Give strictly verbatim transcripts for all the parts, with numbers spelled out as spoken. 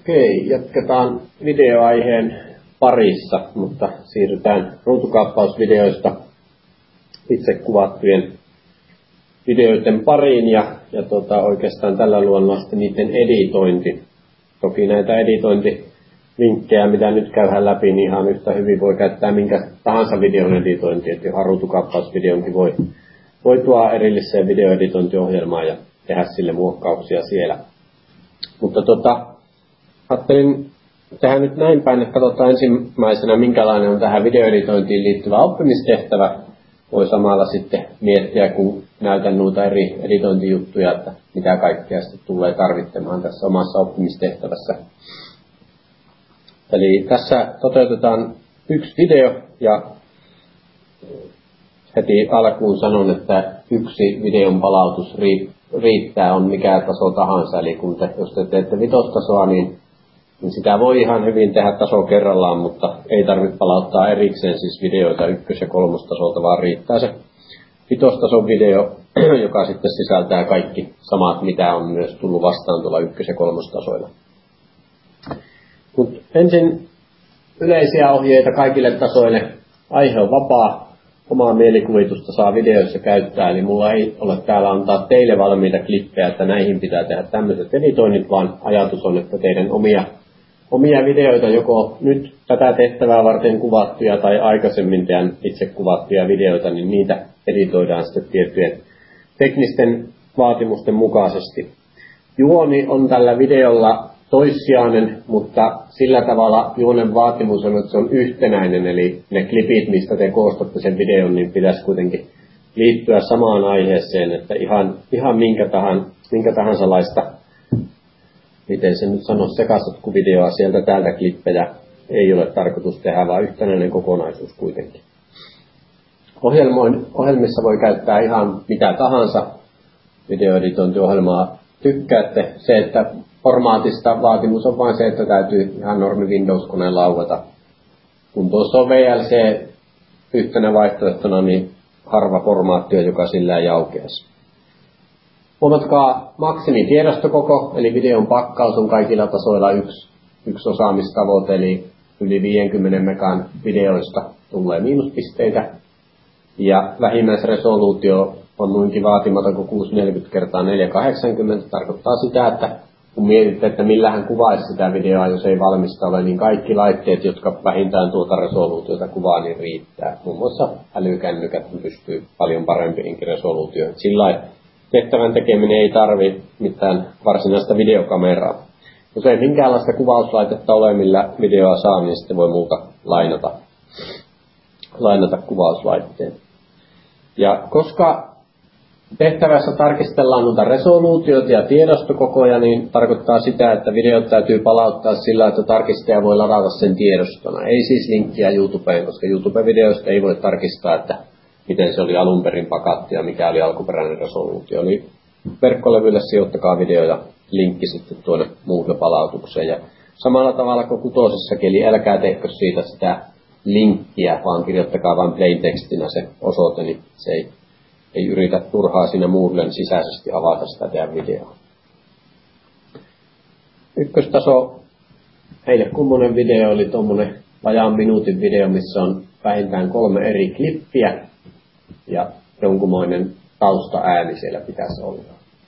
Okei, jatketaan videoaiheen parissa, mutta siirrytään ruutukaappausvideoista itse kuvattujen videoiden pariin ja, ja tota, oikeastaan tällä luonnolla sitten niiden editointi. Toki näitä editointivinkkejä, mitä nyt käydään läpi, niin ihan yhtä hyvin voi käyttää minkä tahansa videon editointi, että johon ruutukaappausvideonkin voi, voi tuoda erilliseen videoeditointiohjelmaan ja tehdä sille muokkauksia siellä. Mutta tota, ajattelin tehdä nyt näin päin, että katsotaan ensimmäisenä, minkälainen on tähän videoeditointiin liittyvä oppimistehtävä. Voi samalla sitten miettiä, kun näytän noita eri editointijuttuja, että mitä kaikkea sitten tulee tarvitsemaan tässä omassa oppimistehtävässä. Eli tässä toteutetaan yksi video ja heti alkuun sanon, että yksi videon palautus riittää, on mikä taso tahansa. Eli kun te, jos te teette vitostasoa, niin, niin sitä voi ihan hyvin tehdä taso kerrallaan, mutta ei tarvitse palauttaa erikseen siis videoita ykkös- ja kolmostasolta, vaan riittää se vitostason video, joka sitten sisältää kaikki samat, mitä on myös tullut vastaan tuolla ykkös- ja kolmostasoilla. Mut ensin yleisiä ohjeita kaikille tasoille. Aihe on vapaa. Omaa mielikuvitusta saa videoissa käyttää, eli mulla ei ole täällä antaa teille valmiita klippejä, että näihin pitää tehdä tämmöiset editoinnit, vaan ajatus on, että teidän omia, omia videoita, joko nyt tätä tehtävää varten kuvattuja tai aikaisemmin teidän itse kuvattuja videoita, niin niitä editoidaan sitten tiettyjen teknisten vaatimusten mukaisesti. Juoni on tällä videolla toissijainen, mutta sillä tavalla juonen vaatimus on, että se on yhtenäinen, eli ne klipit, mistä te koostatte sen videon, niin pitäisi kuitenkin liittyä samaan aiheeseen, että ihan, ihan minkä, tahansa, minkä tahansa laista, miten se nyt sanoo, sekasotkuvideoa sieltä täältä klippejä ei ole tarkoitus tehdä, vaan yhtenäinen kokonaisuus kuitenkin. Ohjelmoin, ohjelmissa voi käyttää ihan mitä tahansa videoeditointiohjelmaa tykkäätte. Se, että formaatista vaatimus on vain se, että täytyy ihan normi Windows-koneen lauata. Kun tuossa on V L C yhtenä vaihtoehtona, niin harva formaatti on, joka sillä ei aukeaisi. Huomatkaa maksimi tiedostokoko, eli videon pakkaus on kaikilla tasoilla yksi, yksi osaamistavoite, eli yli viisikymmentä megan videoista tulee miinuspisteitä. Ja vähimmäisresoluutio on noinkin vaatimaton kuin kuusisataaneljäkymmentä kertaa neljäsataakahdeksankymmentä. Tarkoittaa sitä, että kun mietitte, että millähän kuvaisi sitä videoa, jos ei valmista ole, niin kaikki laitteet, jotka vähintään tuota resoluutiota kuvaa, niin riittää. Muun muassa älykännykät pystyy paljon parempiinkin resoluutioon. Sillä tehtävän tekeminen ei tarvitse mitään varsinaista videokameraa. Jos ei minkäänlaista kuvauslaitetta ole, millä videoa saa, niin sitten voi multa lainata, lainata kuvauslaitteen. Ja koska tehtävässä tarkistellaan noita resoluutioita ja tiedostokokoja, niin tarkoittaa sitä, että videot täytyy palauttaa sillä, että tarkistaja voi ladata sen tiedostona. Ei siis linkkiä YouTubeen, koska YouTube-videoista ei voi tarkistaa, että miten se oli alun perin pakattu ja mikä oli alkuperäinen resoluutio. Eli verkkolevylle sijoittakaa video ja linkki sitten tuonne muuhun palautukseen. Ja samalla tavalla kuin kutosessakin, eli älkää tehkö siitä sitä linkkiä, vaan kirjoittakaa vain plain tekstinä se osoite, niin se ei Ei yritä turhaa siinä Moodlen sisäisesti avata sitä teidän videoa. Ykköstaso, heille kummonen video oli tuommoinen vajaan minuutin video, missä on vähintään kolme eri klippiä ja jonkunmoinen taustaääni siellä pitäisi olla.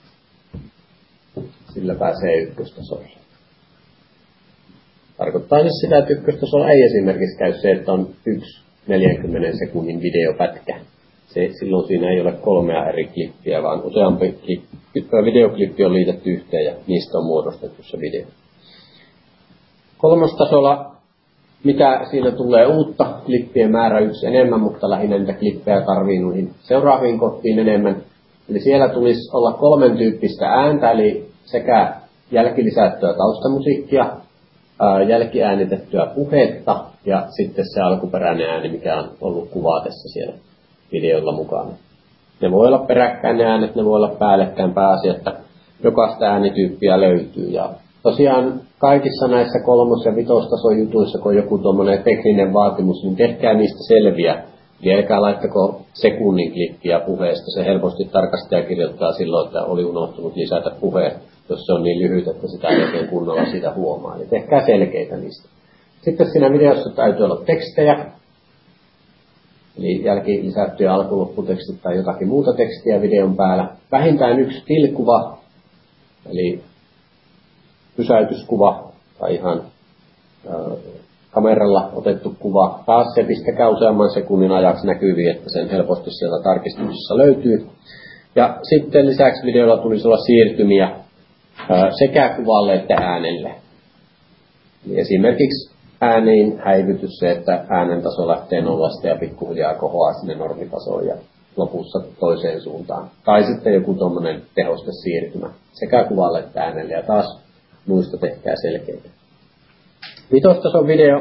Sillä pääsee ykköstasolle. Tarkoittaa siis sitä, että ykköstasolla ei esimerkiksi käy se, että on yksi neljänkymmenen sekunnin videopätkä. Se, silloin siinä ei ole kolmea eri klippiä, vaan useampi klippi, videoklippi on liitetty yhteen ja niistä on muodostettu se video. Kolmostasolla, mitä siinä tulee uutta, klippien määrä yksi enemmän, mutta lähinnä niitä klippejä tarvii noihin seuraaviin kohtiin enemmän. Eli siellä tulisi olla kolmen tyyppistä ääntä, eli sekä jälkilisättyä taustamusiikkia, jälkiäänitettyä puhetta ja sitten se alkuperäinen ääni, mikä on ollut kuvatessa siellä videolla mukana. Ne voi olla peräkkäin ne äänet, ne voi olla päällekkäin, pääasia, että jokaista äänityyppiä löytyy. Ja tosiaan kaikissa näissä kolmos- ja vitostason jutuissa, kun on joku tuommoinen tekninen vaatimus, niin tehkää niistä selviä. Eli älkää laittako sekunnin klippiä puheesta. Se helposti tarkastaja kirjoittaa silloin, että oli unohtunut lisätä puheen, jos se on niin lyhyt, että sitä ei oikein kunnolla sitä huomaa. Eli tehkää selkeitä niistä. Sitten siinä videossa täytyy olla tekstejä. Eli jälki lisättyjä alkulopputekstit tai jotakin muuta tekstiä videon päällä. Vähintään yksi tilkuva, eli pysäytyskuva tai ihan äh, kameralla otettu kuva. Taas se pistäkää useamman sekunnin ajaksi näkyviin, että sen helposti sieltä tarkistuksessa löytyy. Ja sitten lisäksi videolla tulisi olla siirtymiä äh, sekä kuvalle että äänelle. Eli esimerkiksi ääniin häivytys se, että äänen taso lähtee nollasta ja pikkuhiljaa kohoaa sinne normitasoon ja lopussa toiseen suuntaan. Tai sitten joku tuommoinen tehoste siirtymä sekä kuvalle että äänelle ja taas muista tehkää selkeitä. Vitostason video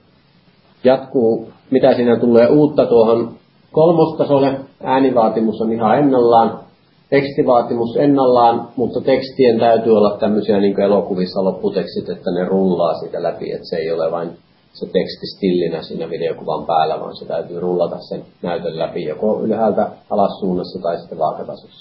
jatkuu, mitä siinä tulee uutta tuohon kolmostasolle. Äänivaatimus on ihan ennallaan, tekstivaatimus ennallaan, mutta tekstien täytyy olla tämmöisiä niin kuin elokuvissa lopputekstit, että ne rullaa siitä läpi, että se ei ole vain se teksti stillinä siinä videokuvan päällä, vaan se täytyy rullata sen näytön läpi joko ylhäältä alassuunnassa tai sitten vaakatasossa.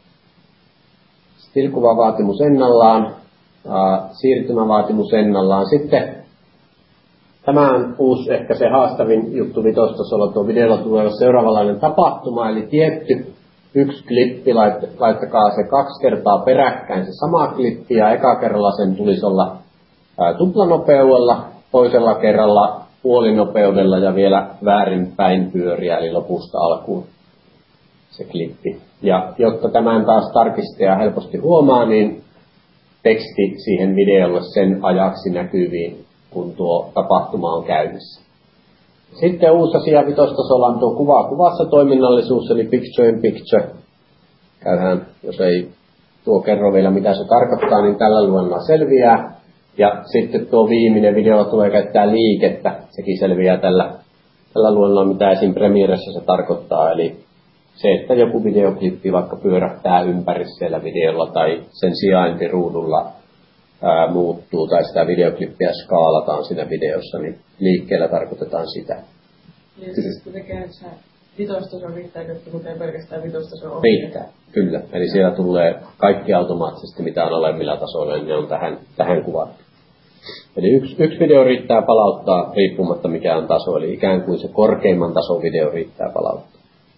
Stillkuvavaatimus ennallaan, siirtymävaatimus ennallaan. Sitten tämä on uusi, ehkä se haastavin juttu vitostasolla. Tuo videolla tulee olla seuraavanlainen tapahtuma, eli tietty yksi klippi, laittakaa se kaksi kertaa peräkkäin se sama klippi, ja eka kerralla sen tulisi olla ää, tuplanopeudella, toisella kerralla puolinopeudella ja vielä väärinpäin pyöriä, eli lopusta alkuun se klippi. Ja jotta tämän taas tarkistaja helposti huomaa, niin teksti siihen videolle sen ajaksi näkyviin, kun tuo tapahtuma on käynnissä. Sitten uusi asia vitostasolla on tuo kuva kuvassa toiminnallisuus, eli picture in picture. Käydään, jos ei tuo kerro vielä mitä se tarkoittaa, niin tällä luennolla selviää. Ja sitten tuo viimeinen video tulee käyttää liikettä, sekin selviää tällä, tällä luennolla, mitä esim. Premieressä se tarkoittaa. Eli se, että joku videoklippi vaikka pyörähtää ympäri siellä videolla tai sen sijainti ruudulla ää, muuttuu tai sitä videoklippiä skaalataan siinä videossa, niin liikkeellä tarkoitetaan sitä. Ja siis kun tekee se vitostaso, riittääkö, että lukee pelkästään vitostaso? Riittää, kyllä. Eli siellä tulee kaikki automaattisesti, mitä on olemmilla tasoilla, niin ne on tähän, tähän kuvattu. Eli yksi, yksi video riittää palauttaa riippumatta mikä on taso, eli ikään kuin se korkeimman tason video riittää palauttaa.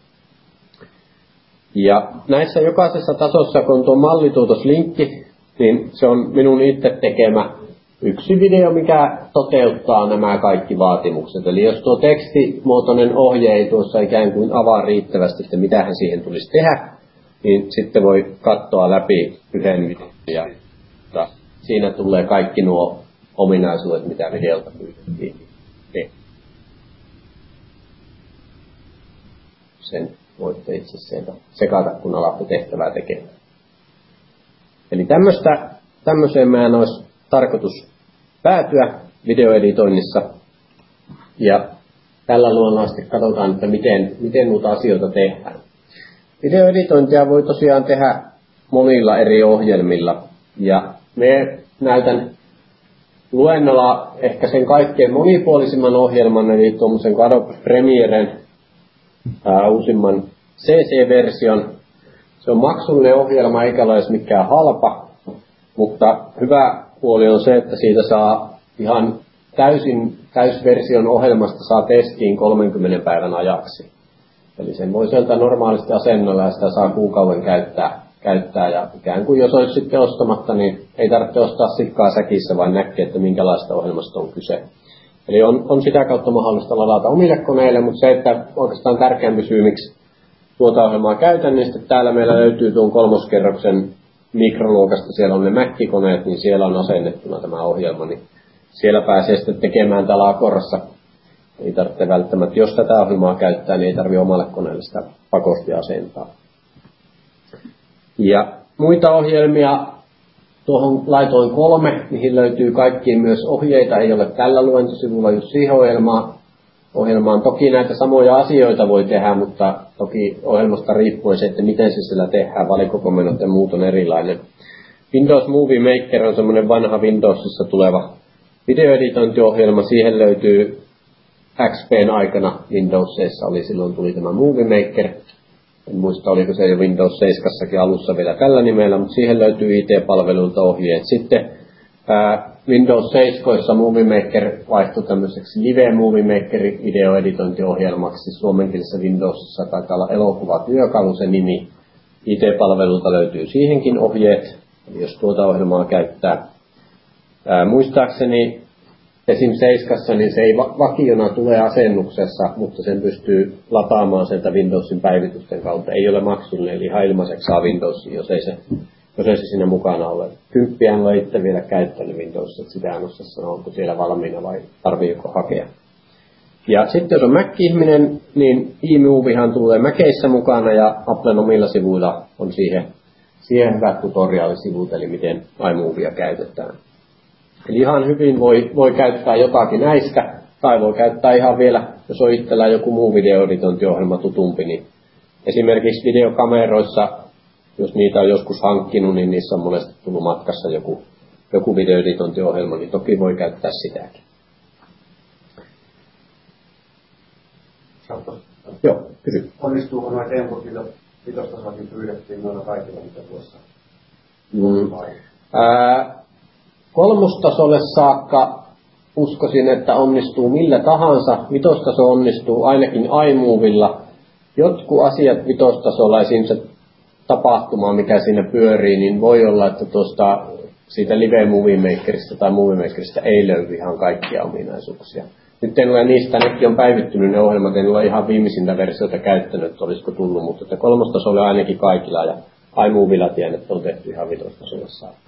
Ja näissä jokaisessa tasossa, kun tuo mallituotoslinkki, niin se on minun itse tekemä yksi video, mikä toteuttaa nämä kaikki vaatimukset. Eli jos tuo tekstimuotoinen ohje ei tuossa ikään kuin avaa riittävästi, että mitä hän siihen tulisi tehdä, niin sitten voi katsoa läpi yhden videon ja siinä tulee kaikki nuo ominaisuudet, mitä videolta pyydettiin. Sen voitte itse sieltä sekata, kun alatte tehtävää tekemään. Eli tämmöistä, tämmöiseen meidän olisi tarkoitus päätyä videoeditoinnissa. Ja tällä luonnollisesti katsotaan, että miten, miten noita asioita tehdään. Videoeditointia voi tosiaan tehdä monilla eri ohjelmilla. Ja me näytän luennolla ehkä sen kaikkein monipuolisimman ohjelman, eli tuommoisen Adobe Premieren ää, uusimman C C-version. Se on maksullinen ohjelma, eikä ole edes mikään halpa, mutta hyvä puoli on se, että siitä saa ihan täysin täysversion ohjelmasta saa testiin kolmenkymmenen päivän ajaksi. Eli sen voi sieltä normaalisti asennolla ja sitä saa kuukauden käyttää, käyttää ja ikään kuin jos olisi sitten ostamatta, niin ei tarvitse ostaa sikkaa säkissä, vaan näkee, että minkälaista ohjelmasta on kyse. Eli on, on sitä kautta mahdollista ladata omille koneille, mutta se, että oikeastaan tärkeämpi syy, miksi tuota ohjelmaa käytän, niin sitten täällä meillä löytyy tuon kolmoskerroksen mikroluokasta, siellä on ne Mac-koneet, niin siellä on asennettuna tämä ohjelma, niin siellä pääsee sitten tekemään täällä Akorassa. Ei tarvitse välttämättä, jos tätä ohjelmaa käyttää, niin ei tarvitse omalle koneelle sitä pakosti asentaa. Ja muita ohjelmia, tuohon laitoin kolme, mihin löytyy kaikkiin myös ohjeita, ei ole tällä luentosivulla just siihen ohjelmaan. ohjelmaan. Toki näitä samoja asioita voi tehdä, mutta toki ohjelmasta riippuen se, että miten se sillä tehdään, valikokomennot ja muut on erilainen. Windows Movie Maker on semmoinen vanha Windowsissa tuleva videoeditointiohjelma. Siihen löytyy X P:n aikana Windowsissa oli silloin tuli tämä Movie Maker. En muista, oliko se jo Windows seitsemän alussa vielä tällä nimellä, mutta siihen löytyy I T-palveluilta ohjeet. Sitten ää, Windows seitsemän Movie Maker vaihtui tämmöiseksi Live Movie Maker videoeditointiohjelmaksi. Suomenkielisessä Windowsissa taitaa olla elokuvatyökalu se nimi. I T-palvelulta löytyy siihenkin ohjeet, jos tuota ohjelmaa käyttää. Ää, muistaakseni esim. seitsemässä niin se ei vakiona tule asennuksessa, mutta sen pystyy lataamaan sieltä Windowsin päivitysten kautta. Ei ole maksullinen, eli ihan ilmaiseksi saa Windowsin, jos ei se, jos ei se siinä mukana ole. Kymppiä en ole itse vielä käyttänyt Windowsia, että sitä en osaa sanoa, onko siellä valmiina vai tarviiko hakea. Ja sitten jos on Mac-ihminen, niin eMoviehan tulee Maceissä mukana ja Applen omilla sivuilla on siihen, siihen hyvät tutoriaalisivut, eli miten iMoviea käytetään. Eli ihan hyvin voi, voi käyttää jotakin näistä, tai voi käyttää ihan vielä, jos on itsellään joku muu videoeditointiohjelma tutumpi, niin esimerkiksi videokameroissa, jos niitä on joskus hankkinut, niin niissä on monesti tullut matkassa joku, joku videoeditointiohjelma, niin toki voi käyttää sitäkin. Saatko? Joo, kysy. Onnistuuko noin temput, mitä vitostasoakin pyydettiin noilla kaikilla, mitä tuossa mm. Ää, kolmostasolle saakka uskoisin, että onnistuu millä tahansa. Vitostaso onnistuu ainakin iMovilla. Jotkut asiat vitostasolla, esim. Se tapahtuma, mikä siinä pyörii, niin voi olla, että tuosta siitä Live Movie Makerista tai Movie Makerista ei löydy ihan kaikkia ominaisuuksia. Nyt en ole niistä, nekin on päivittynyt ne ohjelmat, en ole ihan viimeisintä versiota käyttänyt, että olisiko tullut, mutta että kolmostasolla ainakin kaikilla ja iMovilla tiedän, että on tehty ihan vitostasolle saakka.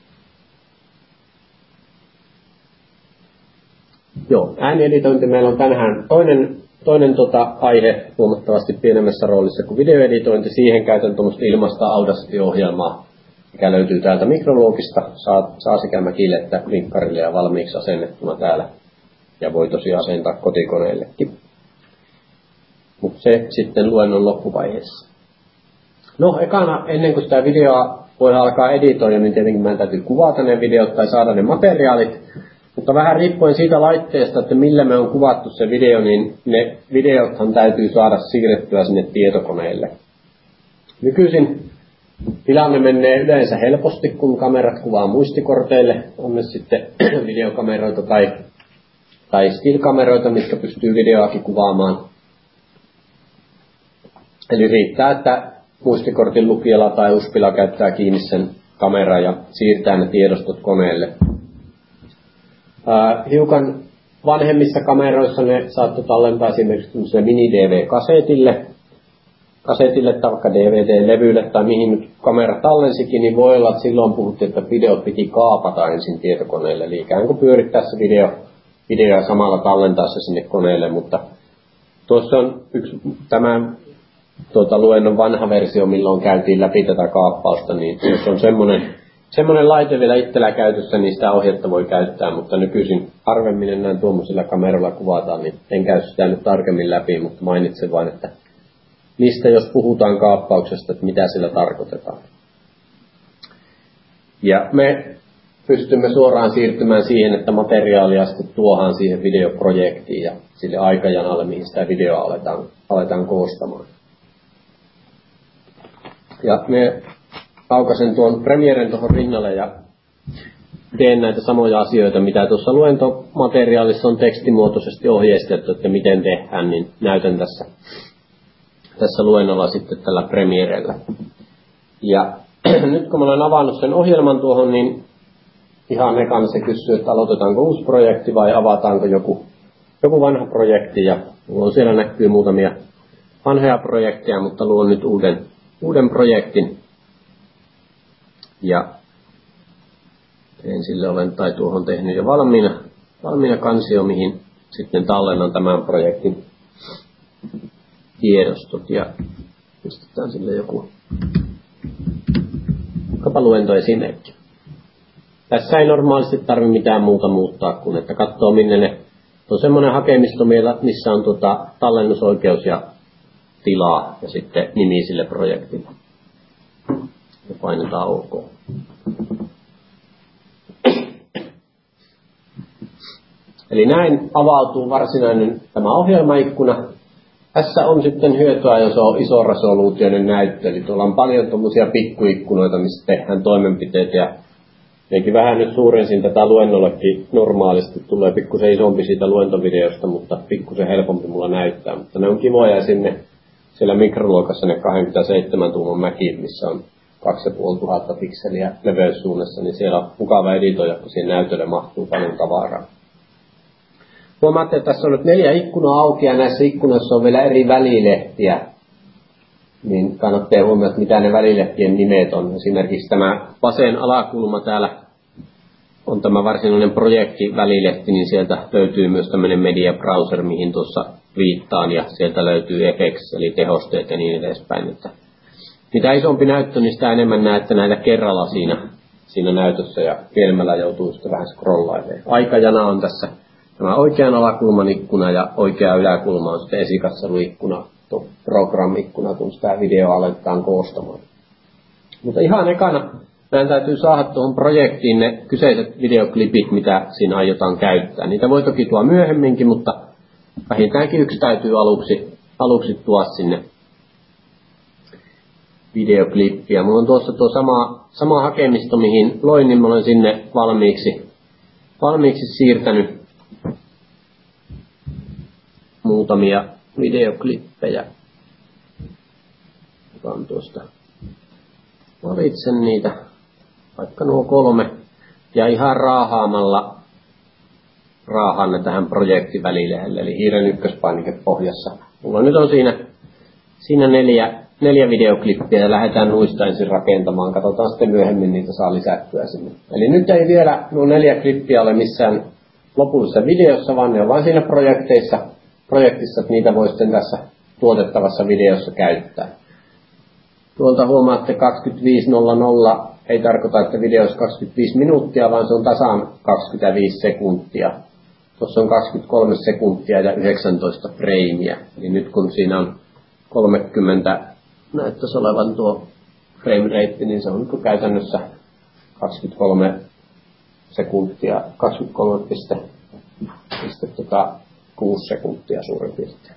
Joo, äänieditointi meillä on tänään toinen, toinen tota aihe huomattavasti pienemmässä roolissa kuin videoeditointi. Siihen käytän tuommoista ilmaista Audacity-ohjelmaa, mikä löytyy täältä Micrologista. Saa, saa sekä Macille että linkkarille ja valmiiksi asennettuna täällä. Ja voi tosiaan asentaa kotikoneellekin. Mutta se sitten luennon loppuvaiheessa. No, ekana ennen kuin sitä videoa voi alkaa editoida, niin tietenkin meidän täytyy kuvata ne videot tai saada ne materiaalit. Mutta vähän riippuen siitä laitteesta, että millä me on kuvattu se video, niin ne videothan täytyy saada siirrettyä sinne tietokoneelle. Nykyisin tilanne menee yleensä helposti, kun kamerat kuvaa muistikorteille. On ne sitten videokameroita tai, tai still-kameroita, mitkä pystyy videoakin kuvaamaan. Eli riittää, että muistikortin lukijalla tai uspilla käyttää kiinni sen kameran ja siirtää ne tiedostot koneelle. Uh, hiukan vanhemmissa kameroissa ne saattoi tallentaa esimerkiksi mini-D V-kasetille, kasetille tai vaikka D V D-levylle tai mihin nyt kamera tallensikin, niin voi olla, että silloin puhuttiin, että videot piti kaapata ensin tietokoneelle, eli ikään kuin pyörittää se video, video ja samalla tallentaa se sinne koneelle, mutta tuossa on yksi tämän tuota, luennon vanha versio, milloin käytiin läpi tätä kaappausta, niin jos on semmoinen Semmoinen laite vielä itsellä käytössä, niin sitä ohjetta voi käyttää, mutta nykyisin harvemmin enää tuommoisilla kameralla kuvataan, niin en käy sitä nyt tarkemmin läpi, mutta mainitsen vain, että mistä jos puhutaan kaappauksesta, että mitä sillä tarkoitetaan. Ja me pystymme suoraan siirtymään siihen, että materiaalia sitten tuohaan siihen videoprojektiin ja sille aikajanalle, mihin sitä videoa aletaan, aletaan koostamaan. Ja me aukasen tuon Premieren tuohon rinnalle ja teen näitä samoja asioita, mitä tuossa luentomateriaalissa on tekstimuotoisesti ohjeistettu, että miten tehdään, niin näytän tässä, tässä luennolla sitten tällä Premierellä. Ja nyt kun mä olen avannut sen ohjelman tuohon, niin ihan ekan se kysyy, että aloitetaanko uusi projekti vai avataanko joku, joku vanha projekti. Ja mulla on siellä näkyy muutamia vanhoja projekteja, mutta luon nyt uuden, uuden projektin. Ja teen sille olen, tai tuohon tehnyt jo valmiina, valmiina kansio, mihin sitten tallennan tämän projektin tiedostot. Ja pistetään sille joku luentoesimerkki. Tässä ei normaalisti tarvitse mitään muuta muuttaa, kuin että katsoo minne ne on semmoinen hakemisto, missä on tuota tallennusoikeus ja tilaa ja sitten nimi sille projektille. Ja painetaan OK. Eli näin avautuu varsinainen tämä ohjelmaikkuna. Tässä on sitten hyötyä, jos on iso resoluutioinen näyttö. Eli tuolla on paljon tuommoisia pikkuikkunoita, missä tehdään toimenpiteitä. Ja eikin vähän nyt suurensin tätä luennollekin normaalisti. Tulee pikkusen isompi siitä luentovideosta, mutta pikkusen helpompi mulla näyttää. Mutta ne on kivoja sinne siellä mikroluokassa ne kaksikymmentäseitsemän tuuman mäkit, missä on kaksituhatta pikseliä leveyssuunnassa, niin siellä on mukava editoida, kun siihen näytölle mahtuu paljon tavaraa. Huomaatte, että tässä on nyt neljä ikkunaa auki ja näissä ikkunoissa on vielä eri välilehtiä. Niin kannattaa huomioida, mitä ne välilehtien nimet on. Esimerkiksi tämä vasen alakulma täällä on tämä varsinainen projektivälilehti, niin sieltä löytyy myös tämmöinen media browser, mihin tuossa viittaan, ja sieltä löytyy effects, eli tehosteet ja niin edespäin. Että mitä isompi näyttö, niin sitä enemmän näette näitä kerralla siinä, siinä näytössä, ja pienemmällä joutuu sitten vähän scrollailemaan. Aikajana on tässä tämä oikean alakulman ikkuna, ja oikea yläkulma on sitten esikatseluikkuna, tuo program-ikkuna, kun sitä videoa aletaan koostamaan. Mutta ihan ekana meidän täytyy saada tuohon projektiin ne kyseiset videoklipit, mitä siinä aiotaan käyttää. Niitä voi toki tuoda myöhemminkin, mutta vähintäänkin yksi täytyy aluksi, aluksi tuoda sinne videoklippiä. Mulla on tuossa tuo sama, sama hakemisto, mihin loin, niin mä olen sinne valmiiksi, valmiiksi siirtänyt muutamia videoklippejä. Otan tuosta, valitsen niitä, vaikka nuo kolme, ja ihan raahaamalla raahaan ne tähän projektivälilehdelle, eli hiiren ykköspainike pohjassa. Mulla nyt on siinä, siinä neljä, neljä videoklippiä, ja lähdetään nuista ensin rakentamaan. Katsotaan sitten myöhemmin, niitä saa lisättyä sinne. Eli nyt ei vielä nuo neljä klippiä ole missään lopullisessa videossa, vaan ne on vain siinä projekteissa, projektissa, että niitä voi sitten tässä tuotettavassa videossa käyttää. Tuolta huomaatte kaksikymmentäviisi nolla nolla ei tarkoita, että video olisi kaksikymmentäviisi minuuttia, vaan se on tasan kaksikymmentäviisi sekuntia. Tuossa on kaksikymmentäkolme sekuntia ja yhdeksäntoista freimiä. Eli nyt kun siinä on kolmekymmentä, näyttäisi olevan tuo frame rate, niin se on nyt käytännössä kaksikymmentäkolme sekuntia, kaksikymmentäkolme pilkku kuusi sekuntia suurin piirtein.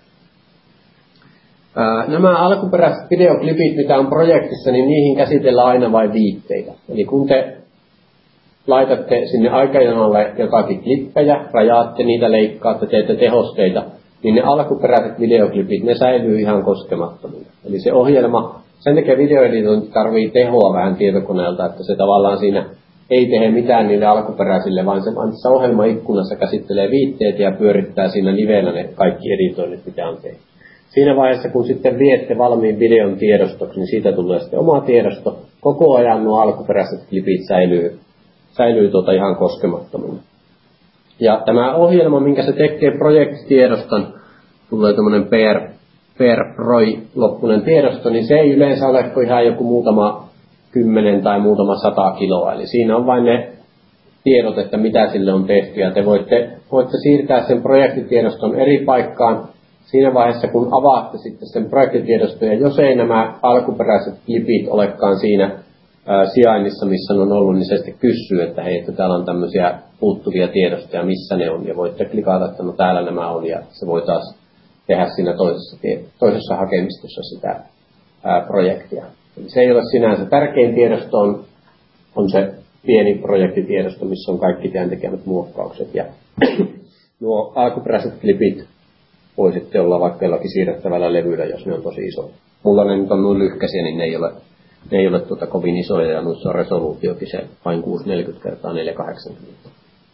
Nämä alkuperäiset videoklipit, mitä on projektissa, niin niihin käsitellään aina vain viitteitä. Eli kun te laitatte sinne aikajanalle jotakin klippejä, rajaatte niitä, leikkaatte, teette tehosteita, niin ne alkuperäiset videoklipit, ne säilyy ihan koskemattomina. Eli se ohjelma, sen takia videoeditointi tarvii tehoa vähän tietokoneelta, että se tavallaan siinä ei tehdä mitään niille alkuperäisille, vaan se tässä ohjelmaikkunassa käsittelee viitteet ja pyörittää siinä livenä ne kaikki editoinnit, mitä on tehty. Siinä vaiheessa, kun sitten viette valmiin videon tiedostoksi, niin siitä tulee sitten oma tiedosto. Koko ajan nuo alkuperäiset klipit säilyy, säilyy tuota ihan koskemattomana. Ja tämä ohjelma, minkä se tekee projektitiedoston, tulee tämmöinen per, per proj loppuinen tiedosto, niin se ei yleensä ole kuin ihan joku muutama kymmenen tai muutama sata kiloa. Eli siinä on vain ne tiedot, että mitä sille on tehty. Ja te voitte, voitte siirtää sen projektitiedoston eri paikkaan siinä vaiheessa, kun avaatte sitten sen projektitiedoston. Ja jos ei nämä alkuperäiset klipit olekaan siinä ää, sijainnissa, missä ne on ollut, niin se sitten kysyy, että hei, että täällä on tämmöisiä puuttuvia tiedostoja, missä ne on. Ja voitte klikata, että no täällä nämä on, ja se voi taas tehdä siinä toisessa, toisessa hakemistossa sitä ää, projektia. Eli se ei ole sinänsä tärkein tiedosto, on, on se pieni projektitiedosto, missä on kaikki teidän tekemät muokkaukset. Ja nuo alkuperäiset klipit voi sitten olla vaikka jollakin siirrettävällä levyllä, jos ne on tosi iso. Mulla ne nyt on noin lyhkäisiä, niin ne ei ole, ne ei ole tuota kovin isoja, ja noissa on resoluutiokin se vain kuusisataaneljäkymmentä kertaa neljäsataakahdeksankymmentä.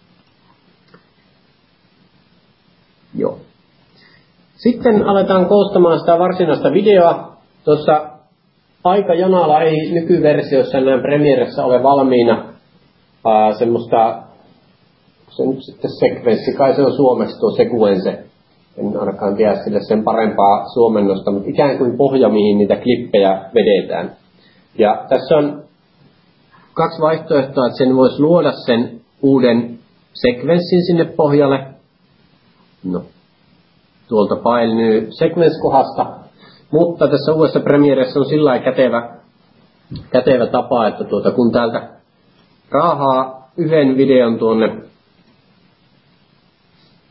Joo. Sitten aletaan koostamaan sitä varsinaista videoa. Tuossa aikajanalla ei nykyversiossa enää Premieressä ole valmiina ää, semmoista, se nyt sitten sekvenssi, kai se on suomeksi tuo sequence, en ainakaan tiedä sille sen parempaa suomennosta, mutta ikään kuin pohja, mihin niitä klippejä vedetään. Ja tässä on kaksi vaihtoehtoa, että sen voisi luoda sen uuden sekvenssin sinne pohjalle. No, tuolta File New Sequence-kohdasta. Mutta tässä uudessa Premieressä on sillä lailla kätevä, kätevä tapa, että tuota, kun täältä raahaa yhden videon tuonne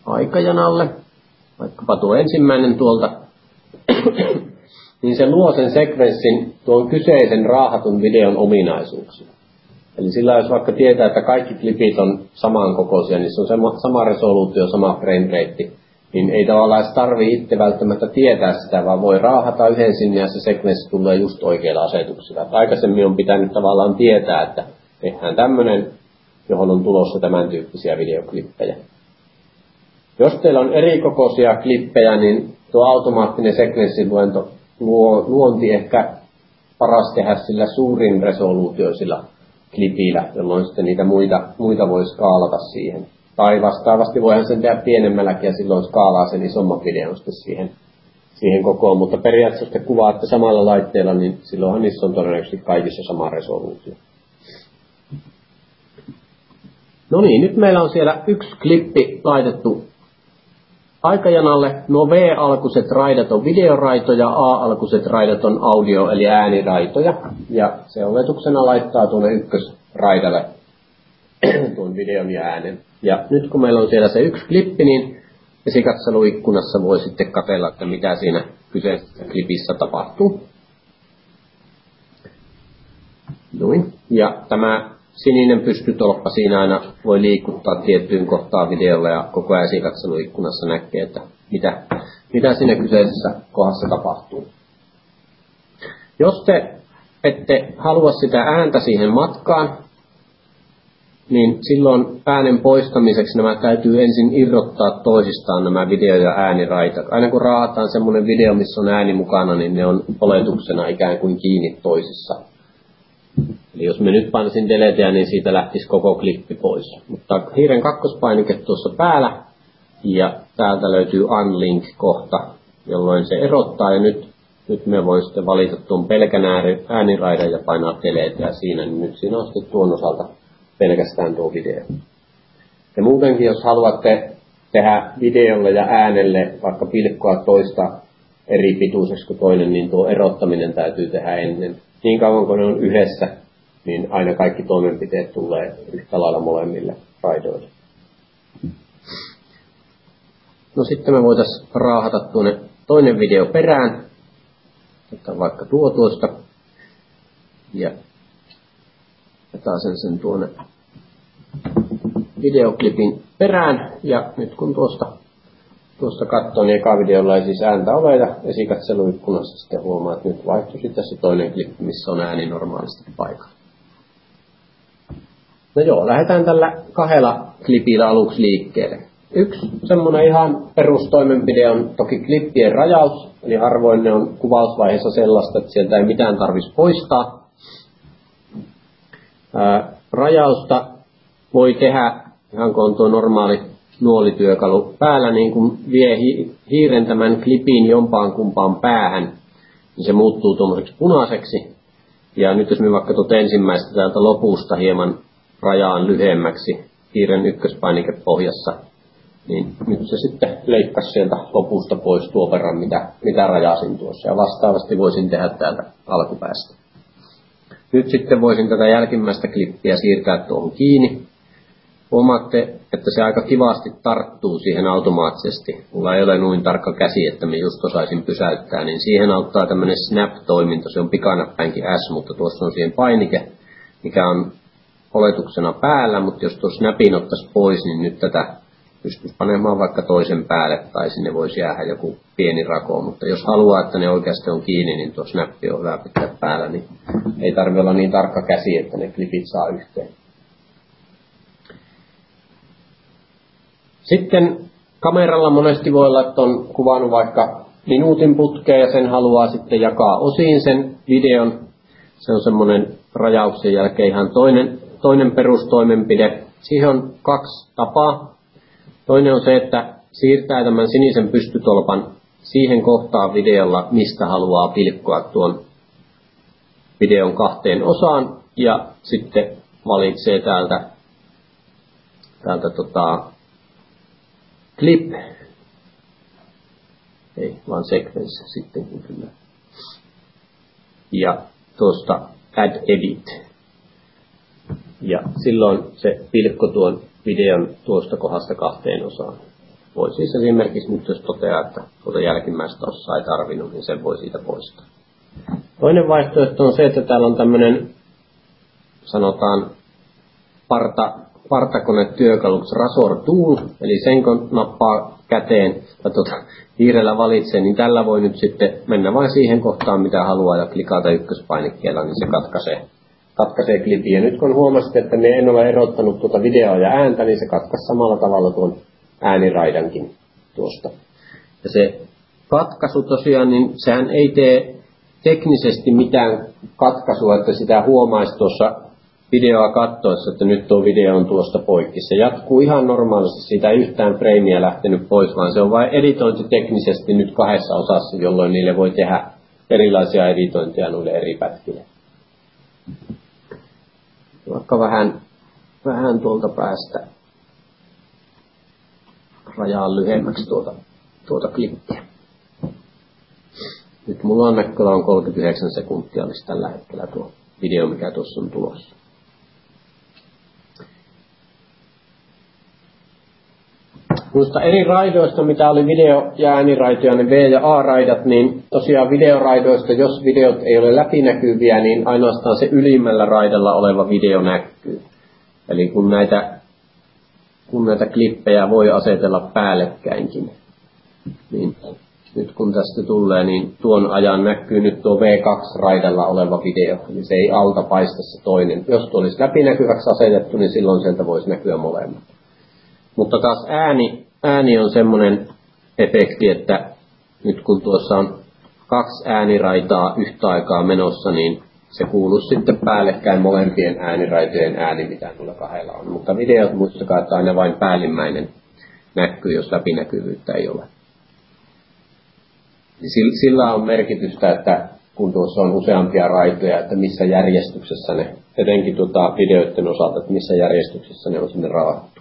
aikajanalle, vaikkapa tuo ensimmäinen tuolta, niin se luo sen sekvenssin tuon kyseisen raahatun videon ominaisuuksia. Eli sillä jos vaikka tietää, että kaikki klipit on samankokoisia, niin se on sama, sama resoluutio, sama frame rate, niin ei tavallaan edes tarvitse itse välttämättä tietää sitä, vaan voi raahata yhden sinne ja se sekvenssi tulee just oikeilla asetuksilla. Että aikaisemmin on pitänyt tavallaan tietää, että tehdään tämmöinen, johon on tulossa tämän tyyppisiä videoklippejä. Jos teillä on erikokoisia klippejä, niin tuo automaattinen sekvenssiluento luo, luonti ehkä paras tehdä sillä suurin resoluutioisilla klipillä, jolloin sitten niitä muita, muita voi skaalata siihen. Tai vastaavasti voihan sen tehdä pienemmälläkin ja silloin skaalaa sen isomman videon sitten siihen, siihen kokoon. Mutta periaatteessa jos te kuvaatte samalla laitteella, niin silloinhan niissä on todennäköisesti kaikissa sama resoluutio. No niin, nyt meillä on siellä yksi klippi laitettu aikajanalle. Nuo V-alkuiset raidat on videoraitoja, A-alkuiset raidat on audio- eli ääniraitoja. Ja se oletuksena laittaa tuonne ykkösraidalle tuon videon ja äänen. Ja nyt kun meillä on siellä se yksi klippi, niin esikatseluikkunassa voi sitten katsella, että mitä siinä kyseisessä klipissä tapahtuu. Noin. Ja tämä sininen pystytolppa siinä aina voi liikuttaa tiettyyn kohtaan videolla ja koko ajan esikatseluikkunassa näkee, että mitä, mitä siinä kyseisessä kohdassa tapahtuu. Jos te ette halua sitä ääntä siihen matkaan, niin silloin äänen poistamiseksi nämä täytyy ensin irrottaa toisistaan nämä video- ja ääniraitat. Aina kun raahataan semmoinen video, missä on ääni mukana, niin ne on oletuksena ikään kuin kiinni toisissa. Eli jos me nyt painasin deleteä, niin siitä lähtisi koko klippi pois. Mutta hiiren kakkospainike tuossa päällä, ja täältä löytyy Unlink-kohta, jolloin se erottaa, ja nyt, nyt me voin sitten valita tuon pelkän ääniraidan ja painaa deleteä siinä, niin nyt siinä on sitten tuon osalta pelkästään tuo video. Ja muutenkin, jos haluatte tehdä videolle ja äänelle vaikka pilkkoa toista eri pituiseksi kuin toinen, niin tuo erottaminen täytyy tehdä ennen. Niin kauan kun ne on yhdessä, niin aina kaikki toimenpiteet tulee yhtä lailla molemmille raidoille. No sitten me voitaisiin raahata tuonne toinen video perään. Otetaan vaikka tuo tuosta. Ja otetaan sen, sen tuonne videoklipin perään. Ja nyt kun tuosta, tuosta katsoo, niin eka videolla ei siis ääntä ole. Ja esikatseluikkunassa sitten huomaa, että nyt vaihtui sitten se toinen klippi, missä on ääni normaalisti paikalla. No joo, lähdetään tällä kahdella klipillä aluksi liikkeelle. Yksi semmoinen ihan perustoimenpide on toki klippien rajaus, eli harvoin ne on kuvausvaiheessa sellaista, että sieltä ei mitään tarvitsisi poistaa. Ää, rajausta voi tehdä, ihan kun on tuo normaali nuolityökalu päällä, niin kun vie hi- hiiren tämän klipin jompaan kumpaan päähän, niin se muuttuu tuommoiseksi punaiseksi. Ja nyt jos me vaikka tuota ensimmäistä täältä lopusta hieman rajaan lyhyemmäksi hiiren ykköspainike pohjassa, niin nyt se sitten leikkasi sieltä lopusta pois tuo verran, mitä, mitä rajasin tuossa. Ja vastaavasti voisin tehdä täältä alkupäästä. Nyt sitten voisin tätä jälkimmäistä klippiä siirtää tuohon kiinni. Huomaatte, että se aika kivasti tarttuu siihen automaattisesti. Mulla ei ole noin tarkka käsi, että me just osaisin pysäyttää, niin siihen auttaa tämmöinen snap-toiminto. Se on pikanappäinkin S, mutta tuossa on siihen painike, mikä on oletuksena päällä, mutta jos tuo snapin ottaisi pois, niin nyt tätä pystyisi panemaan vaikka toisen päälle, tai sinne voisi jäädä joku pieni rako, mutta jos haluaa, että ne oikeasti on kiinni, niin tuo snappi on hyvä pitää päällä, niin ei tarvitse olla niin tarkka käsi, että ne klipit saa yhteen. Sitten kameralla monesti voi olla, että on kuvannut vaikka minuutin putkea ja sen haluaa sitten jakaa osiin sen videon. Se on semmoinen rajauksen jälkeen ihan toinen, toinen perustoimenpide. Siihen on kaksi tapaa. Toinen on se, että siirtää tämän sinisen pystytolpan siihen kohtaan videolla, mistä haluaa pilkkoa tuon videon kahteen osaan. Ja sitten valitsee täältä, täältä tota, clip, ei vaan sequence sitten kyllä. Ja tuosta add edit. Ja silloin se pilkko tuon videon tuosta kohdasta kahteen osaan. voi siis esimerkiksi nyt jos toteaa, että tuota jälkimmäistä osaa ei tarvinnut, niin sen voi siitä poistaa. Toinen vaihtoehto on se, että täällä on tämmöinen, sanotaan, parta, partakone-työkaluksi Razor Tool, eli sen kun nappaa käteen ja tuota, hiirellä valitsee, niin tällä voi nyt sitten mennä vain siihen kohtaan, mitä haluaa, ja klikata ykköspainikkeella, niin se katkaisee, katkaisee klipin. Ja nyt kun huomasit, että me en ole erottanut tuota videoa ja ääntä, niin se katkaisi samalla tavalla tuon ääniraidankin tuosta. Ja se katkaisu tosiaan, niin sehän ei tee teknisesti mitään katkaisua, että sitä huomaisi tuossa videoa katsoessa, että nyt tuo video on tuosta poikki. Se jatkuu ihan normaalisti, siitä ei yhtään freimiä lähtenyt pois, vaan se on vain editointi teknisesti nyt kahdessa osassa, jolloin niille voi tehdä erilaisia editointeja noille eri pätkille. Vaikka vähän, vähän tuolta päästä rajaan lyhyemmäksi tuota, tuota klippiä. Nyt mulla on näköllä on kolmekymmentäyhdeksän sekuntia olisi tällä hetkellä tuo video, mikä tuossa on tulossa. Noista eri raidoista, mitä oli video- ja ääniraitoja, ne V- ja A-raidat, niin tosiaan videoraidoista, jos videot ei ole läpinäkyviä, niin ainoastaan se ylimmällä raidalla oleva video näkyy. Eli kun näitä, kun näitä klippejä voi asetella päällekkäinkin, niin nyt kun tästä tulee, niin tuon ajan näkyy nyt tuo V kaksi-raidalla oleva video, eli se ei alta paista se toinen. Jos tuo olisi läpinäkyväksi asetettu, niin silloin sieltä voisi näkyä molemmat. Mutta taas ääni, ääni on semmoinen efekti, että nyt kun tuossa on kaksi ääniraitaa yhtä aikaa menossa, niin se kuuluu sitten päällekkäin molempien ääniraitojen ääni, mitä tuolla kahdella on. Mutta videot muistakaa, että aina vain päällimmäinen näkyy, jos läpinäkyvyyttä ei ole. Sillä on merkitystä, että kun tuossa on useampia raitoja, että missä järjestyksessä ne, etenkin tuota videoiden osalta, että missä järjestyksessä ne on sinne raahattu.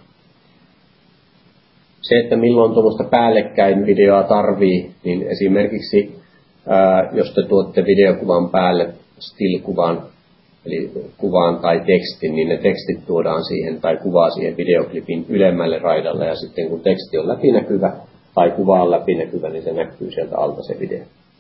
Se, että milloin tuommoista päällekkäin videoa tarvii, niin esimerkiksi ää, jos te tuotte videokuvan päälle still-kuvan, eli kuvaan tai tekstin, niin ne tekstit tuodaan siihen tai kuvaa siihen videoklipin ylemmälle raidalle, ja sitten kun teksti on läpinäkyvä tai kuva on läpinäkyvä, niin se näkyy sieltä alta se video.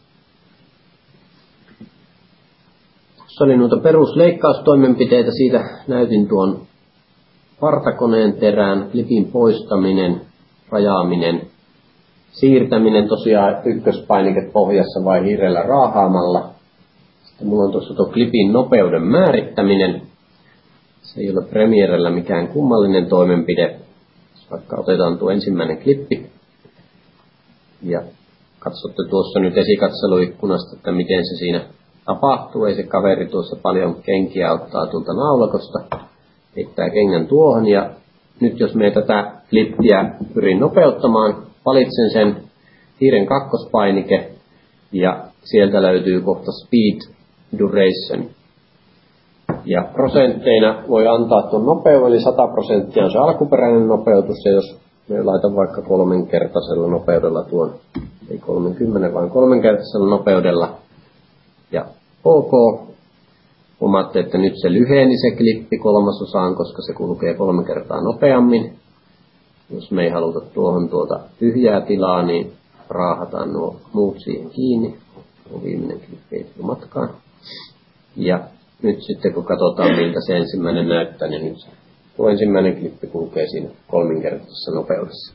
Tuossa oli noita perusleikkaustoimenpiteitä, siitä näytin tuon partakoneen terään, klipin poistaminen, rajaaminen, siirtäminen tosiaan ykköspainike pohjassa vai hiirellä raahaamalla. Sitten mulla on tuossa tuo klipin nopeuden määrittäminen. Se ei ole Premierellä mikään kummallinen toimenpide. Vaikka otetaan tuo ensimmäinen klippi. Ja katsotte tuossa nyt esikatseluikkunasta, että miten se siinä tapahtuu. Ei se kaveri tuossa paljon kenkiä ottaa tuolta naulakosta. Heittää kengän tuohon, ja nyt jos me tätä klippiä pyrin nopeuttamaan, valitsen sen hiiren kakkospainike, ja sieltä löytyy kohta Speed Duration. Ja prosentteina voi antaa tuon nopeuden, eli sata prosenttia on se alkuperäinen nopeutus, ja jos me laitan vaikka kolmenkertaisella nopeudella tuon, ei kolmekymmentä, vaan kolmenkertaisella nopeudella, ja OK. Huomaatte, että nyt se lyheni se klippi kolmasosaan, koska se kulkee kolme kertaa nopeammin. Jos me ei haluta tuohon tuota tyhjää tilaa, niin raahataan nuo muut siihen kiinni. Tuo viimeinen klippi ei tule matkaan. Ja nyt sitten kun katsotaan, miltä se ensimmäinen näyttää, niin nyt tuo ensimmäinen klippi kulkee siinä kolminkertaisessa nopeudessa.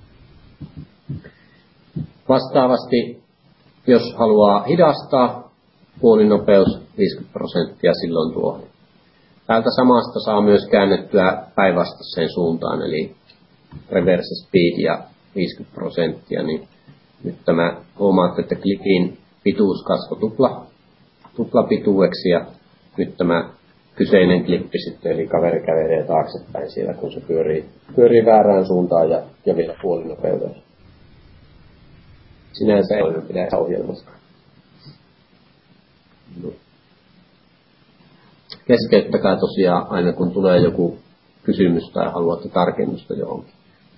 Vastaavasti, jos haluaa hidastaa, puolinopeus viisikymmentä prosenttia silloin tuohon. Täältä samasta saa myös käännettyä päinvastaiseen suuntaan, eli reverse speed ja viisikymmentä prosenttia. Niin nyt tämä huomaatte, että klipin pituus kasvoi tupla, tuplapituudeksi, ja nyt tämä kyseinen klippi sitten, eli kaveri kävelee taaksepäin siellä, kun se pyörii, pyörii väärään suuntaan ja, ja vielä puolinopeudella. Sinänsä ei ole pidä ohjelmasta. Keskeyttäkää tosiaan aina, kun tulee joku kysymys tai haluatte tarkennusta johonkin.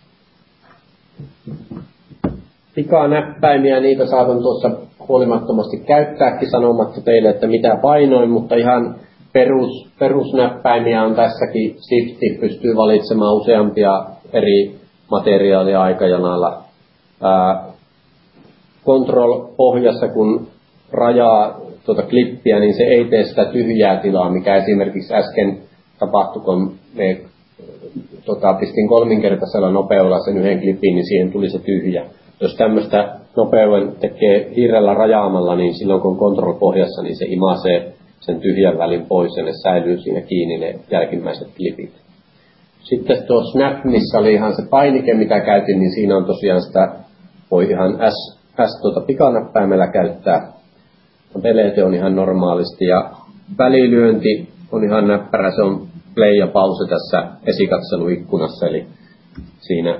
Pikanäppäimiä, niitä saatan tuossa huolimattomasti käyttääkin sanomatta teille, että mitä painoin, mutta ihan perus, perusnäppäimiä on tässäkin. Shifti pystyy valitsemaan useampia eri materiaalia aikajanalla ää, control-pohjassa, kun rajaa tuota klippiä, niin se ei tee sitä tyhjää tilaa, mikä esimerkiksi äsken tapahtui, kun me tota, pistin kolminkertaisella nopeudella sen yhden klipin, niin siihen tuli se tyhjä. Jos tämmöistä nopeuden tekee hiirellä rajaamalla, niin silloin kun control-pohjassa, niin se imasee sen tyhjän välin pois ja ne säilyy siinä kiinni ne jälkimmäiset klipit. Sitten tuo Snap, missä oli ihan se painike, mitä käytin, niin siinä on tosiaan sitä, voi ihan S, S tuota pikanäppäimellä käyttää. Delete on ihan normaalisti ja välilyönti on ihan näppärä, se on play ja pause tässä esikatseluikkunassa, eli siinä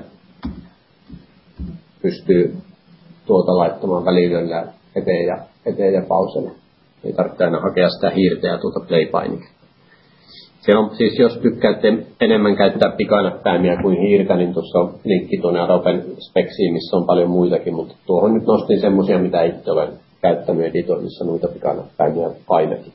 pystyy tuota laittamaan välilyönnillä eteen ja, eteen ja pauselle. Ei tarvitse aina hakea sitä hiirtä ja tuota play-painiketta. Se on siis, jos tykkäätte enemmän käyttää pikanäppäimiä kuin hiirtä, niin tuossa on linkki tuonne Adoben Spexiin, missä on paljon muitakin, mutta tuohon nyt nostin semmoisia, mitä itse olen käyttänyt editoinnissa, noita pikanäppäimiä ainakin.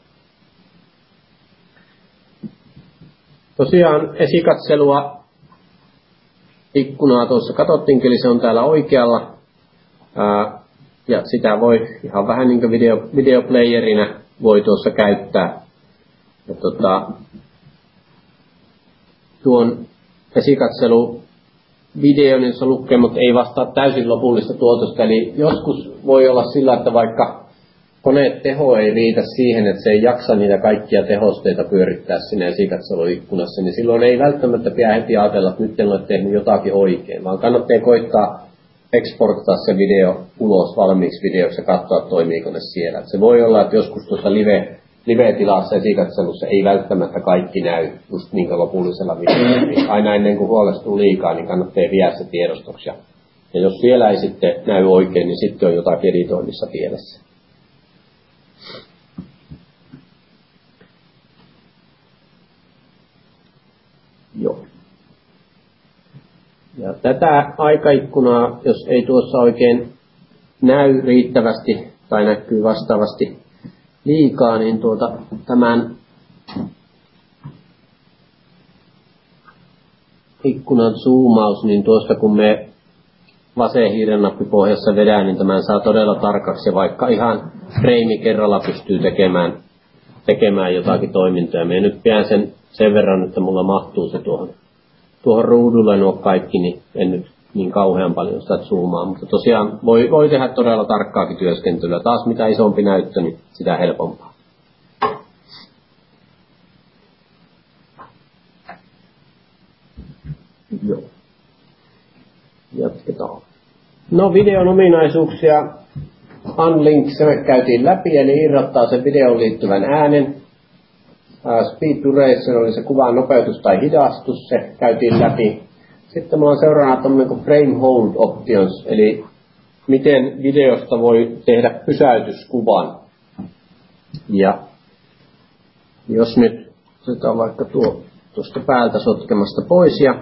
Tosiaan esikatselua ikkunaa tuossa katsottiinkin, eli se on täällä oikealla. Ää, ja sitä voi ihan vähän niin kuin video, videoplayerinä voi tuossa käyttää. Ja tota, tuon esikatselu video, niin se lukemat ei vastaa täysin lopullista tuotosta. Eli joskus voi olla sillä, että vaikka koneen teho ei riitä siihen, että se ei jaksa niitä kaikkia tehosteita pyörittää sinne esikatseluikkunassa, niin silloin ei välttämättä pidä heti ajatella, että nyt en ole tehnyt jotakin oikein, vaan kannattaa koittaa exporttaa se video ulos valmiiksi videoksi ja katsoa, toimiiko ne siellä. Et se voi olla, että joskus tuossa live, live-tilassa esikatselussa ei välttämättä kaikki näy just niin lopullisella videolla. Niin aina ennen kuin huolestuu liikaa, niin kannattaa viedä se tiedostoksi. Ja jos siellä ei sitten näy oikein, niin sitten on jotakin editoinnissa pielessä. Joo. Ja tätä aikaikkunaa, jos ei tuossa oikein näy riittävästi tai näkyy vastaavasti liikaa, niin tuota, tämän ikkunan zoomaus, niin tuosta kun me vasen hiirennappi pohjassa vedään, niin tämän saa todella tarkaksi, ja vaikka ihan freimi kerralla pystyy tekemään, tekemään jotakin toimintoja. Me nyt pidän sen sen verran, että mulla mahtuu se tuohon, tuohon ruudulle nuo kaikki, niin en nyt niin kauhean paljon sitä zoomaa, mutta tosiaan voi, voi tehdä todella tarkkaakin työskentelyä. Taas mitä isompi näyttö, niin sitä helpompaa. Joo. Jatketaan. No, videon ominaisuuksia Unlink, se me käytiin läpi, eli irrottaa sen videoon liittyvän äänen. Uh, speed duration oli se kuvan nopeutus tai hidastus, se käytiin läpi. Sitten mulla on seuraavana tommoinen kuin frame hold options, eli miten videosta voi tehdä pysäytyskuvan. Ja jos nyt otetaan vaikka tuo tuosta päältä sotkemasta pois ja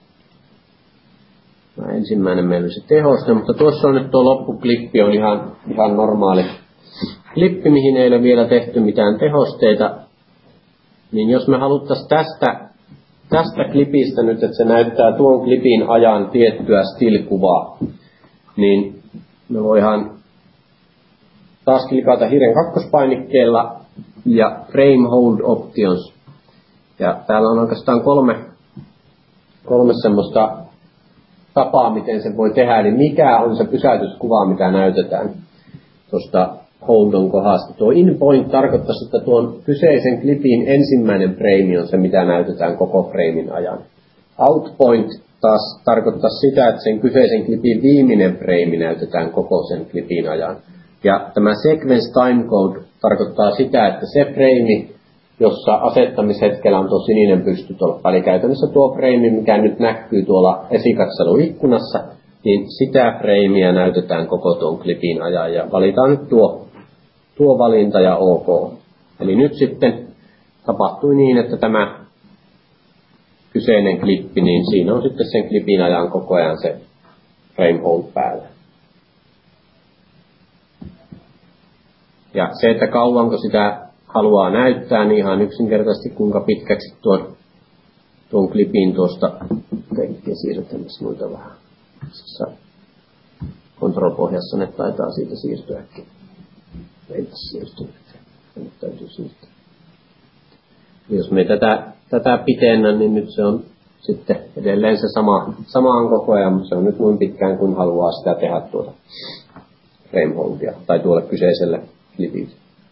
ensimmäinen meillä se tehoste, mutta tuossa on nyt tuo loppuklippi on ihan, ihan normaali klippi, mihin ei ole vielä tehty mitään tehosteita. Niin jos me haluttaisiin tästä, tästä klipistä nyt, että se näyttää tuon klipin ajan tiettyä still-kuvaa, niin me voidaan taas klikata hiiren kakkospainikkeella ja frame hold options. Ja täällä on oikeastaan kolme, kolme semmoista tapaa, miten se voi tehdä, eli mikä on se pysäytyskuva, mitä näytetään tuosta holdon kohdasta. Tuo in point tarkoittaisi, että tuon kyseisen klipin ensimmäinen frame on se, mitä näytetään koko framein ajan. Out point taas tarkoittaa sitä, että sen kyseisen klipin viimeinen frame näytetään koko sen klipin ajan. Ja tämä sequence timecode tarkoittaa sitä, että se frame, jossa asettamishetkellä on tuo sininen pystytolppa, eli käytännössä tuo frame, mikä nyt näkyy tuolla esikatseluikkunassa, niin sitä freimiä näytetään koko tuon klipin ajan, ja valitaan nyt tuo, tuo valinta ja OK. Eli nyt sitten tapahtui niin, että tämä kyseinen klippi, niin siinä on sitten sen klipin ajan koko ajan se frame hold päällä. Ja se, että kauanko sitä haluaa näyttää, niin ihan yksinkertaisesti kuinka pitkäksi tuon, tuon klipin tuosta, kaikkea siirretään noita vähän. Control-pohjassa ne taitaa siitä siirtyäkin. Ei tässä siirtynyt. Nyt täytyy siirtyä. Jos me tätä, tätä pitennän, niin nyt se on sitten edelleen se sama, samaan koko ajan, mutta se on nyt noin pitkään, kun haluaa sitä tehdä tuota frameholdia tai tuolle kyseiselle klipille.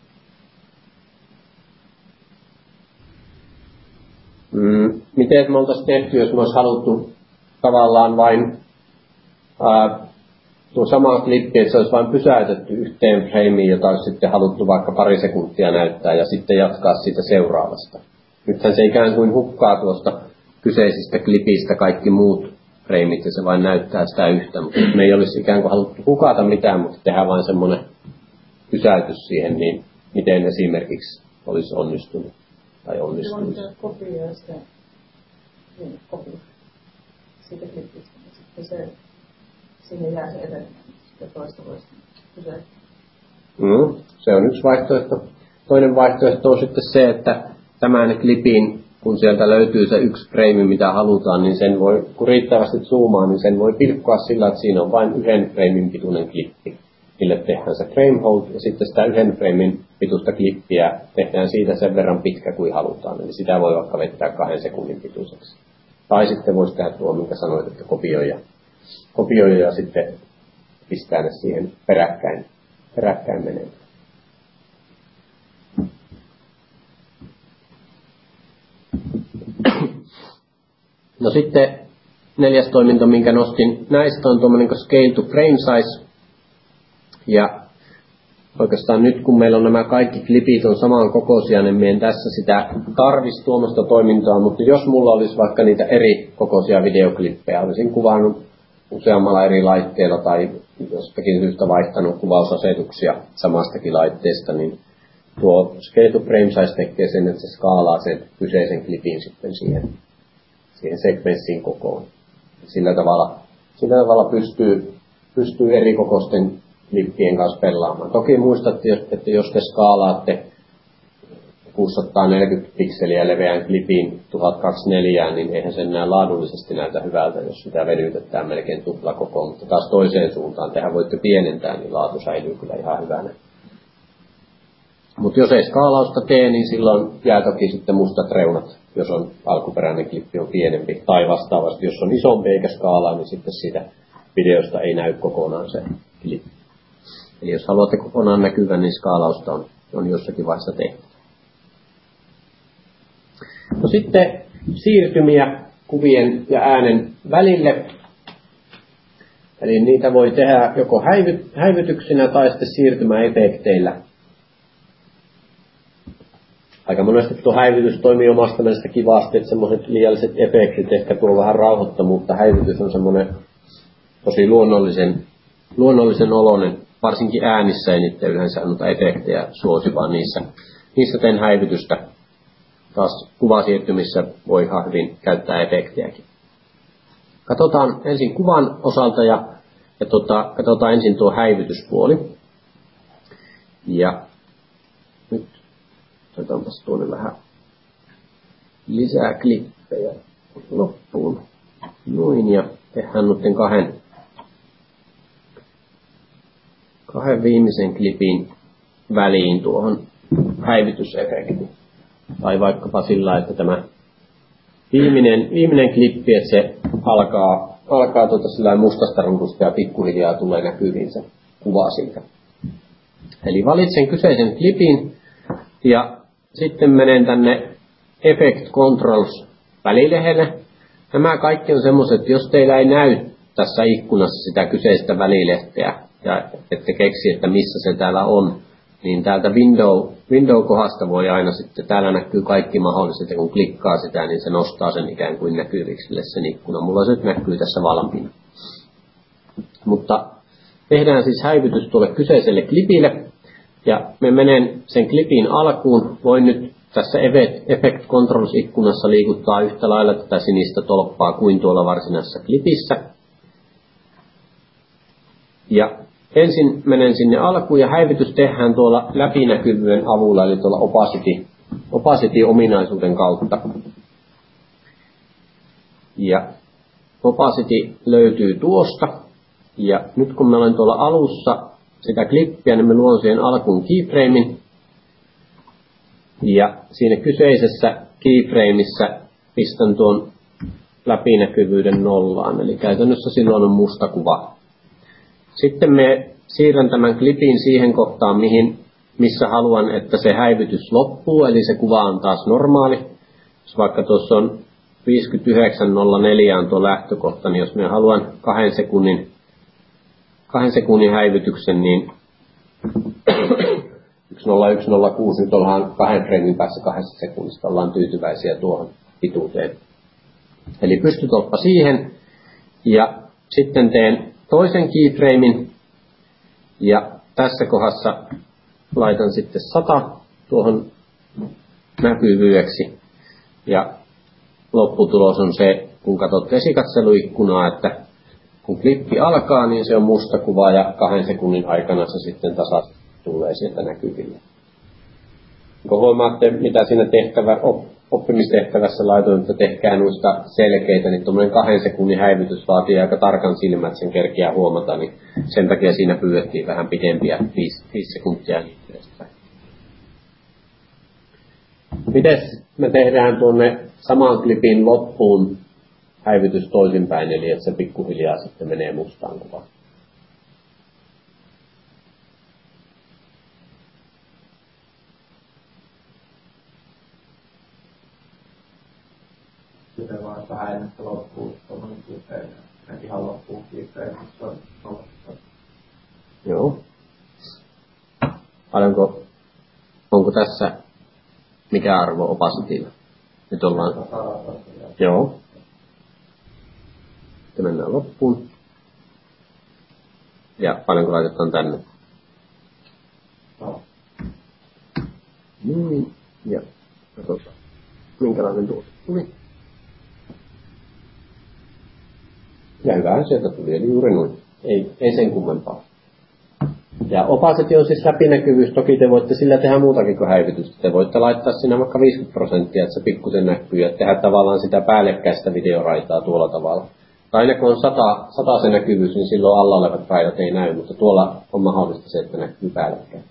Mm, miten me oltaisiin tehty, jos me olisi haluttu tavallaan vain ää, tuo sama klippi, että se olisi vain pysäytetty yhteen frameen, jota olisi sitten haluttu vaikka pari sekuntia näyttää ja sitten jatkaa siitä seuraavasta. Nythän se ikään kuin hukkaa tuosta kyseisistä klipistä kaikki muut frameit ja se vain näyttää sitä yhtä, mutta me ei olisi ikään kuin haluttu hukata mitään, mutta tehdä vain semmoinen pysäytys siihen, niin miten esimerkiksi olisi onnistunut tai onnistunut. Se on kopioida sitä niin, kopio siitä klipistä, sitten se, siihen jää se edelleen, sitten toista voisi pysäyttää. Mm, se on yksi vaihtoehto. Toinen vaihtoehto on sitten se, että tämän klipin, kun sieltä löytyy se yksi frame, mitä halutaan, niin sen voi, kun riittävästi zoomaa, niin sen voi pilkkoa sillä, että siinä on vain yhden framein pituinen klippi. Mille tehdään se frame hold, ja sitten sitä yhden framein pituista klippiä tehdään siitä sen verran pitkä kuin halutaan. Eli sitä voi vaikka vettää kahden sekunnin pituiseksi. Tai sitten voisi tehdä tuo, minkä sanoit, että kopioija. Kopioija ja sitten pistää ne siihen peräkkäin, peräkkäin menemään. No sitten neljäs toiminto, minkä nostin näistä, on tuommoinen kuin scale to frame size. Ja oikeastaan nyt, kun meillä on nämä kaikki klipit on saman kokoisia, niin me en tässä sitä tarvitsisi tuommoista toimintoa, mutta jos mulla olisi vaikka niitä eri kokoisia videoklippejä, olisin kuvannut useammalla eri laitteella tai jostakin syystä vaihtanut kuvausasetuksia samastakin laitteesta, niin tuo scale to frame size tekee sen, että se skaalaa sen kyseisen klipin sitten siihen, siihen sekvenssiin kokoon. Sillä tavalla, sillä tavalla pystyy, pystyy eri kokoisten klippien kanssa pelaamaan. Toki muistatte, että jos te skaalaatte kuusisataaneljäkymmentä pikseliä leveän klipin tuhat kaksikymmentäneljä, niin eihän sen enää laadullisesti näytä hyvältä, jos sitä venytetään melkein tuplakokoon. Mutta taas toiseen suuntaan, tehän voitte pienentää, niin laatu säilyy kyllä ihan hyvänä. Mutta jos ei skaalausta tee, niin silloin jää toki sitten mustat reunat, jos on alkuperäinen klippi on pienempi. Tai vastaavasti, jos on isompi eikä skaalaa, niin sitten siitä videosta ei näy kokonaan se klippi. Eli jos haluatte kokonaan näkyvän, niin skaalausta on, on jossakin vaiheessa tehty. No sitten siirtymiä kuvien ja äänen välille. Eli niitä voi tehdä joko häivy, häivytyksinä tai sitten siirtymäefekteillä. Aika monesti tuo häivytys toimii omasta mielestä kivasti, että semmoiset liialliset efektit ehkä tuo vähän rauhoittomuutta. Häivytys on semmoinen tosi luonnollisen, luonnollisen oloinen. Varsinkin äänissä ei niitä yleensä anneta efektejä suosi, vaan niissä, niissä teen häivytystä. Taas kuvasiirtymissä voi ihan hyvin käyttää efektejäkin. Katsotaan ensin kuvan osalta ja, ja tota, katsotaan ensin tuo häivytyspuoli. Ja nyt otetaanpas tuonne vähän lisää klippejä loppuun. Noin, ja tehdään nyt kahden, kahden viimeisen klipin väliin tuohon häivytysefektiin. Tai vaikkapa sillä, että tämä viimeinen, viimeinen klippi, että se alkaa, alkaa tuota sillä mustasta runkusta ja pikkuhiljaa tulee näkyviin se kuva siitä. Eli valitsen kyseisen klipin ja sitten menen tänne Effect Controls välilehdelle. Nämä kaikki on semmoiset, että jos teillä ei näy tässä ikkunassa sitä kyseistä välilehteä ja ette keksi, että missä se täällä on, niin täältä window, window-kohdasta voi aina sitten, täällä näkyy kaikki mahdolliset, ja kun klikkaa sitä, niin se nostaa sen ikään kuin näkyviksi sen ikkunan. Mulla se nyt näkyy tässä valmiina. Mutta tehdään siis häivytys tuolle kyseiselle klipille, ja me menen sen klipin alkuun. Voin nyt tässä Effect Controls-ikkunassa liikuttaa yhtä lailla tätä sinistä tolppaa kuin tuolla varsinaisessa klipissä. Ja ensin menen sinne alkuun ja häivytys tehdään tuolla läpinäkyvyyden avulla, eli tuolla opacity, opacity-ominaisuuden kautta. Ja opacity löytyy tuosta. Ja nyt kun mä olen tuolla alussa sitä klippiä, niin mä luon siihen alkuun keyframein. Ja siinä kyseisessä keyframeissa pistän tuon läpinäkyvyyden nollaan. Eli käytännössä silloin on musta kuva. Sitten me siirrän tämän klipin siihen kohtaan, mihin, missä haluan, että se häivytys loppuu. Eli se kuva on taas normaali. Jos vaikka tuossa on viisikymmentäyhdeksän nolla neljä on tuo lähtökohta, niin jos me haluan kahden sekunnin, kahden sekunnin häivytyksen, niin yksi nolla yksi nolla kuusi, nyt ollaan kahden freimin päässä kahdessa sekunnista, ollaan tyytyväisiä tuohon pituuteen. Eli pystytolppa siihen, ja sitten teen toisen keyframein, ja tässä kohdassa laitan sitten sata tuohon näkyvyydeksi, ja lopputulos on se, kun katsot esikatseluikkunaa, että kun klippi alkaa, niin se on musta kuva, ja kahden sekunnin aikana se sitten tasaisesti tulee sieltä näkyville. Kun huomaatte, mitä siinä tehtävä, oppimistehtävässä laitoin, että tehkää noista selkeitä, niin tuommoinen kahden sekunnin häivytys vaatii aika tarkan silmän, että sen kerkiää huomata, niin sen takia siinä pyydettiin vähän pidempiä, viisi, viisi sekuntia liitteestä. Mites me tehdään tuonne saman klipin loppuun häivytys toisinpäin, eli että se pikkuhiljaa sitten menee mustaan kuvaan? Sitten vaan vähän ennen sitä loppuu, tuommoinen kiipeä, ihan loppuu kiipeä, se on nollasta. Joo. Paljonko, onko tässä mikä arvo opacitilla? Nyt ollaan... Joo. Sitten mennään loppuun. Ja paljonko laitetaan tänne? No. Niin. Ja katsotaan, minkälainen tuote tuli. Ja hyvähän sieltä tuli, eli juuri noin. Ei, ei sen kummempaa. Ja opacity on siis läpinäkyvyys. Toki te voitte sillä tehdä muutakin kuin häivytystä. Te voitte laittaa siinä vaikka viisikymmentä prosenttia, että se pikkusen näkyy, ja tehdä tavallaan sitä päällekkäistä videoraitaa tuolla tavalla. Aina kun on sata, sata se näkyvyys, niin silloin alla olevat raidat ei näy, mutta tuolla on mahdollista se, että näkyy päällekkäin.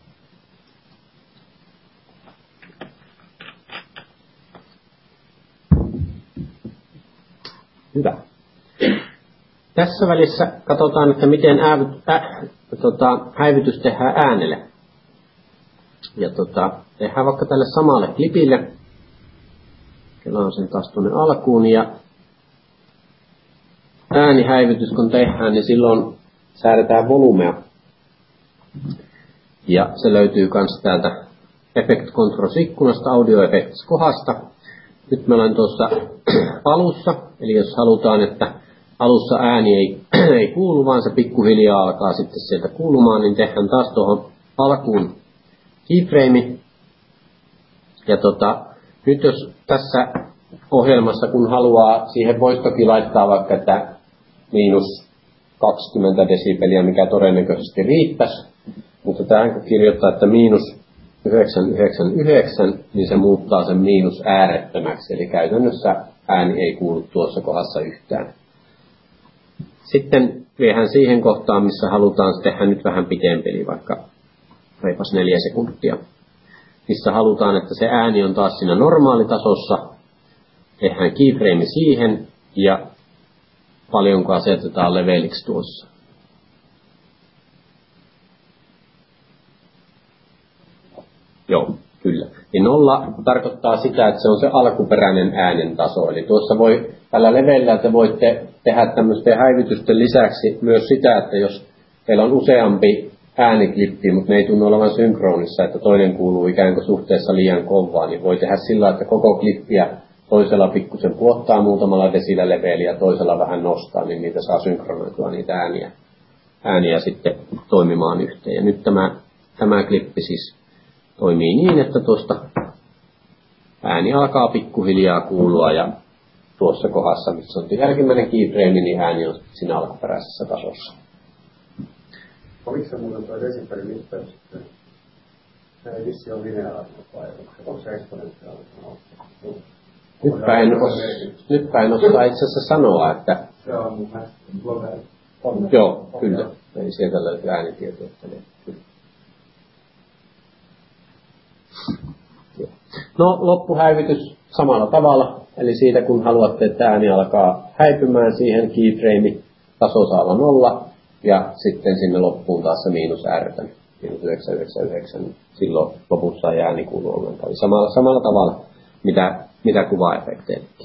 Hyvä. Tässä välissä katsotaan, että miten äävyt, ä, tota, häivytys tehdään äänelle. Ja tota, tehdään vaikka tälle samalle klipille. Kelaan sen taas tuonne alkuun. Ja äänihäivytys kun tehdään, niin silloin säädetään volumea. Ja se löytyy myös täältä Effect Controls-ikkunasta, Audio Effects-kohdasta. Nyt mä olen tuossa alussa, eli jos halutaan, että alussa ääni ei, ei kuulu, vaan se pikkuhiljaa alkaa sitten sieltä kuulumaan, niin tehdään taas tuohon alkuun keyframe. Ja tota, nyt jos tässä ohjelmassa, kun haluaa, siihen voisi toki laittaa vaikka, että miinus kaksikymmentä desibeliä, mikä todennäköisesti riittäisi, mutta tähän kun kirjoittaa, että miinus yhdeksänsataayhdeksänkymmentäyhdeksän, niin se muuttaa sen miinus äärettömäksi, eli käytännössä ääni ei kuulu tuossa kohdassa yhtään. Sitten viedään siihen kohtaan, missä halutaan se tehdä nyt vähän pitempi, eli vaikka reipas neljä sekuntia, missä halutaan, että se ääni on taas siinä normaalitasossa. Tehdään keyframe siihen, ja paljonko asetetaan leveliksi tuossa. Joo, kyllä. Niin nolla tarkoittaa sitä, että se on se alkuperäinen äänen taso. Eli tuossa voi, tällä levellä te voitte tehdä tämmöisten häivytysten lisäksi myös sitä, että jos teillä on useampi ääniklippi, mutta ne ei tunnu olevan synkronissa, että toinen kuuluu ikään kuin suhteessa liian kovaa, niin voi tehdä sillä, että koko klippiä toisella pikkusen puottaa muutamalla desillä leveliä ja toisella vähän nostaa, niin niitä saa synkronoitua niitä ääniä, ääniä sitten toimimaan yhteen. Ja nyt tämä, tämä klippi siis toimii niin, että tuosta ääni alkaa pikkuhiljaa kuulua ja tuossa kohdassa, missä on jälkimmäinen keyframe, niin ääni on siinä alkuperäisessä tasossa. Oliko se muuten tuo desibelin mittaus sitten? Se ei vissi ole lineaarinen vai onko se eksponentiaalinen? Nytpä en, os, nytpä en osaa itse asiassa sanoa, että... Se on mun mielestä global. On. Joo, on, kyllä. Eli sieltä löytyy äänitietoja. No, loppuhäivitys samalla tavalla. Eli siitä kun haluatte, että ääni alkaa häipymään siihen, keyframe taso saa olla nolla. Ja sitten sinne loppuun taas se miinus R, miinus yhdeksän yhdeksän yhdeksän. Silloin lopussa ei ääni kuulu ollenkaan. Eli samalla, samalla tavalla, mitä, mitä kuvaefekteitäkin.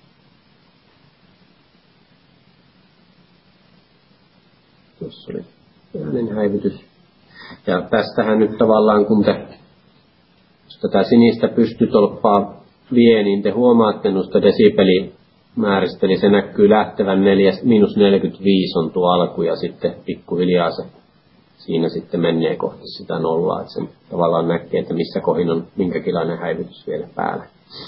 Tuossa oli äänen häivitys. Ja tästähän nyt tavallaan, kun te jos tätä sinistä pystytolppaa vie, niin te huomaatte noista desibelimääristä, eli se näkyy lähtevän miinus neljäkymmentäviisi on tuo alku, ja sitten pikkuhiljaa se siinä sitten menee kohti sitä nollaa, että sen tavallaan näkee, että missä kohin on minkäkinlainen häivitys vielä päällä.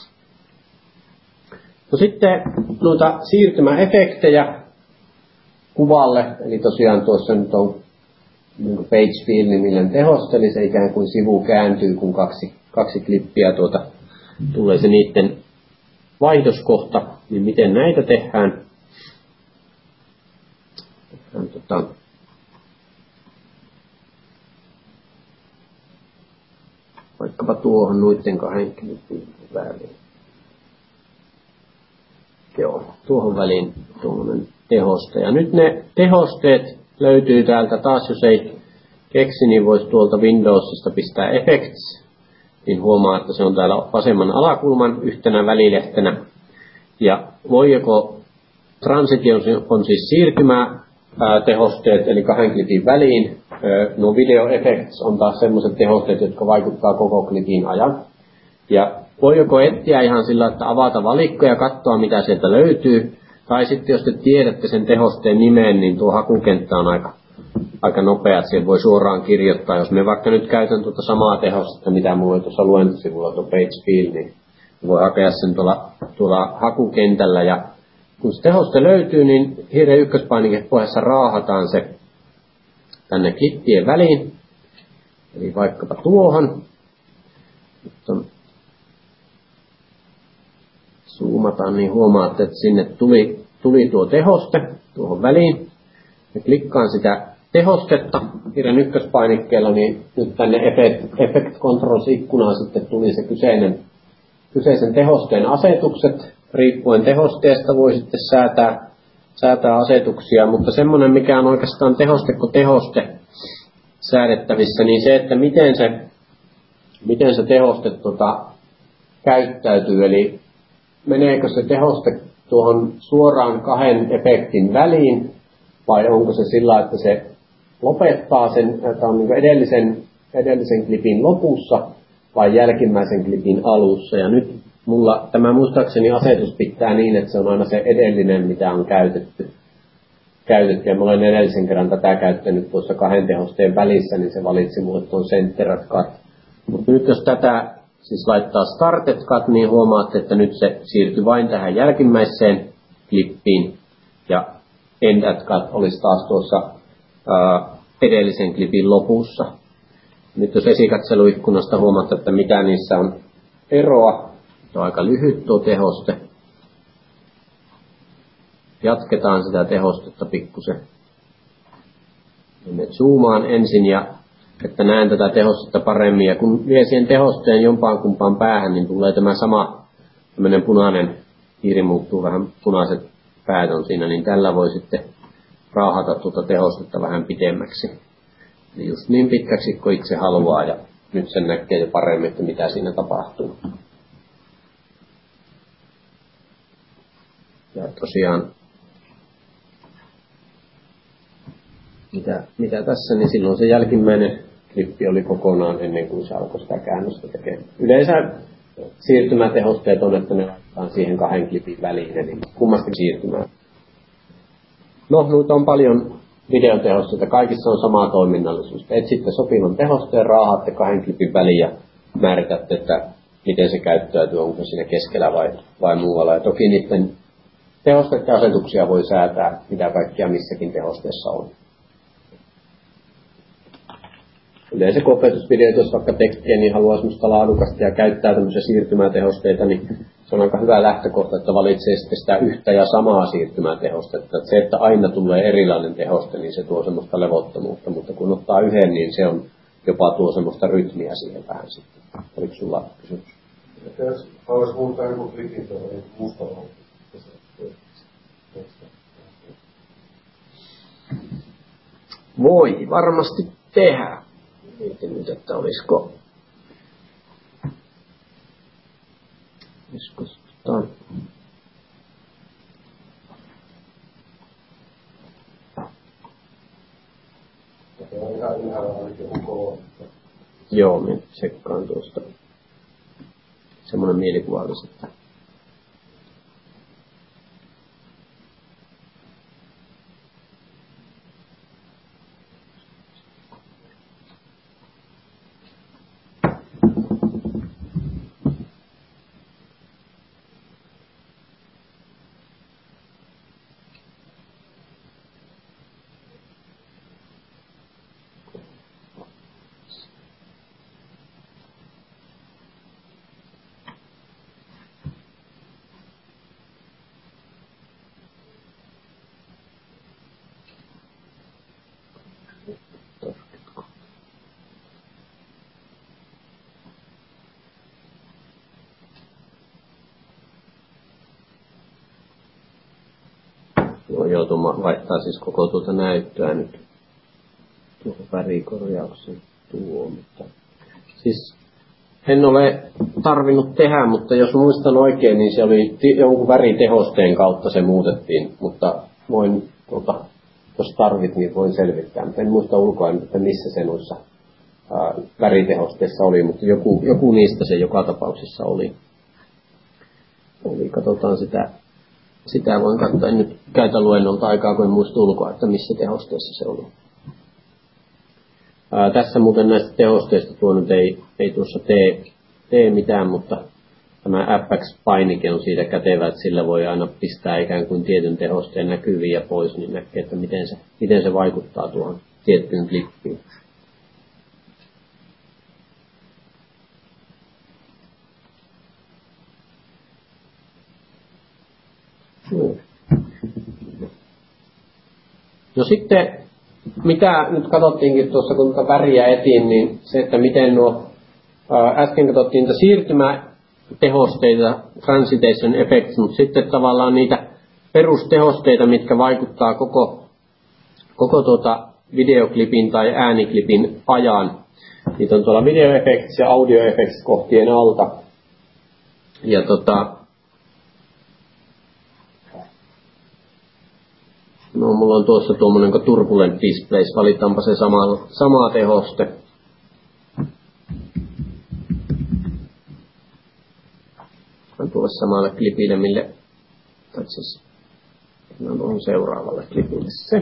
No sitten noita siirtymäefektejä kuvalle, eli tosiaan tuossa nyt on niin page fill-niminen tehoste, eli se ikään kuin sivu kääntyy, kun kaksi, kaksi klippiä tuota, tulee se niiden vaihdoskohta, niin miten näitä tehdään. tehdään tota, vaikkapa tuohon noiden kahden klippin väliin. Joo, tuohon väliin tuollainen tehoste. Ja nyt ne tehosteet löytyy täältä taas, jos ei keksi, niin voisi tuolta Windowsista pistää Effects, niin huomaa, että se on täällä vasemman alakulman yhtenä välilehtenä. Ja voi joko Transition on siis siirtymää ää, tehosteet, eli kahden klipin väliin. No Video Effects on taas sellaiset tehosteet, jotka vaikuttaa koko klipin ajan. Ja voi joko etsiä ihan sillä, että avata valikko ja katsoa, mitä sieltä löytyy. Tai sitten jos te tiedätte sen tehosteen nimeen, niin tuo hakukenttä on aika, aika nopea, että siihen voi suoraan kirjoittaa. Jos me vaikka nyt käytän tuota samaa tehostetta, mitä minulla on tuossa luentosivulla, tuo page fill, niin voi hakea sen tuolla, tuolla hakukentällä. Ja kun se tehoste löytyy, niin hiiren ykköspainikepohjassa raahataan se tänne klippien väliin. Eli vaikkapa tuohon. Zoomataan, niin huomaatte, että sinne tuli, tuli tuo tehoste tuohon väliin. Ja klikkaan sitä tehostetta hiiren ykköspainikkeella, niin nyt tänne Effect, effect Controls-ikkunaan sitten tuli se kyseinen, kyseisen tehosteen asetukset. Riippuen tehosteesta voi sitten säätää, säätää asetuksia, mutta semmoinen, mikä on oikeastaan tehoste kuin tehoste säädettävissä, niin se, että miten se, miten se tehoste tota, käyttäytyy, eli meneekö se tehoste tuohon suoraan kahden efektin väliin, vai onko se sillä, että se lopettaa sen, että on niin edellisen, edellisen klipin lopussa, vai jälkimmäisen klipin alussa. Ja nyt mulla tämä muistaakseni asetus pitää niin, että se on aina se edellinen, mitä on käytetty. käytetty. Ja mä olen edellisen kerran tätä käyttänyt tuossa kahden tehosteen välissä, niin se valitsi mulle tuon Centered Cut. Mutta nyt jos tätä siis laittaa Started Cut, niin huomaatte, että nyt se siirtyy vain tähän jälkimmäiseen klippiin. Ja End at Cut olisi taas tuossa ää, edellisen klipin lopussa. Nyt jos esikatseluikkunasta huomaatte, että mitä niissä on eroa. Se on aika lyhyt tuo tehoste. Jatketaan sitä tehostetta pikkusen. Me zoomaan ensin, ja että näen tätä tehostetta paremmin. Ja kun vie siihen tehosteen jompaan kumpaan päähän, niin tulee tämä sama tämmöinen punainen hiiri, muuttuu vähän punaiset päät on siinä, niin tällä voi sitten raahata tuota tehostetta vähän pidemmäksi. Eli just niin pitkäksi kuin itse haluaa, ja nyt sen näkee jo paremmin, että mitä siinä tapahtuu. Ja tosiaan, mitä, mitä tässä, niin silloin se jälkimmäinen klippi oli kokonaan ennen kuin se alkoi sitä käännöstä tekemään. Yleensä siirtymätehosteet on, että ne laitetaan siihen kahden klipin väliin, eli kummasti siirtymään. No, nyt on paljon videotehosteita, kaikissa on sama toiminnallisuus. Etsitte sopivan tehosteen, raahaatte kahden klipin väliin ja määritätte, että miten se käyttäytyy, onko siinä keskellä vai, vai muualla. Ja toki niiden tehosteiden asetuksia voi säätää, mitä kaikkia missäkin tehosteessa on. Yleensä kun opetusvideot, jos vaikka tekstiä, niin haluaa semmoista laadukasta ja käyttää tämmöisiä siirtymätehosteita, niin se on aika hyvä lähtökohta, että valitsee sitten sitä yhtä ja samaa siirtymätehostetta. Että se, että aina tulee erilainen tehoste, niin se tuo semmoista levottomuutta, mutta kun ottaa yhden, niin se on jopa tuo semmoista rytmiä siihen vähän sitten. Oliko sulla kysymys? Että jos haluaisi muuttaa joku klikin tuolla niin mustalla, voi varmasti tehdä. Mietin nyt, että olisiko... Olisiko tota... Joo, minä tsekkaan tuosta. Semmoinen mielikuva olisi, että... Joutuu vaihtaa siis koko tuota näyttöä nyt tuohon värikorjaukseen tuo, mutta siis en ole tarvinnut tehdä, mutta jos muistan oikein, niin se oli jonkun väritehosteen kautta se muutettiin, mutta voin, tuota, jos tarvit, niin voin selvittää, mutta en muista ulkoa, että missä se noissa ää, väritehosteissa oli, mutta joku, joku niistä se joka tapauksessa oli. Eli katsotaan sitä. Sitä voin katsoa, en nyt käytä luennolta aikaa, kun en muista ulkoa, että missä tehosteessa se oli. Ää, tässä muuten näistä tehosteista tuo nyt ei, ei tuossa tee, tee mitään, mutta tämä F X-painike on siitä kätevä, että sillä voi aina pistää ikään kuin tietyn tehosteen näkyviin ja pois, niin näkee, että miten se, miten se vaikuttaa tuohon tiettyyn klippiin. No sitten, mitä nyt katsottiinkin tuossa, kun tuota väriä etiin, niin se, että miten nuo, ää, äsken katsottiin niitä siirtymätehosteita, transitation effects, mutta sitten tavallaan niitä perustehosteita, mitkä vaikuttaa koko, koko tuota videoklipin tai ääniklipin ajan. Niitä on tuolla video effects ja audio effects kohtien alta. Ja tota, no, mulla on tuossa tuommoinen kuin Turbulent Displays. Valitaanpa se sama, sama tehoste. On tuolle samalle klipille, mille, tai siis, no, on seuraavalle klipille se.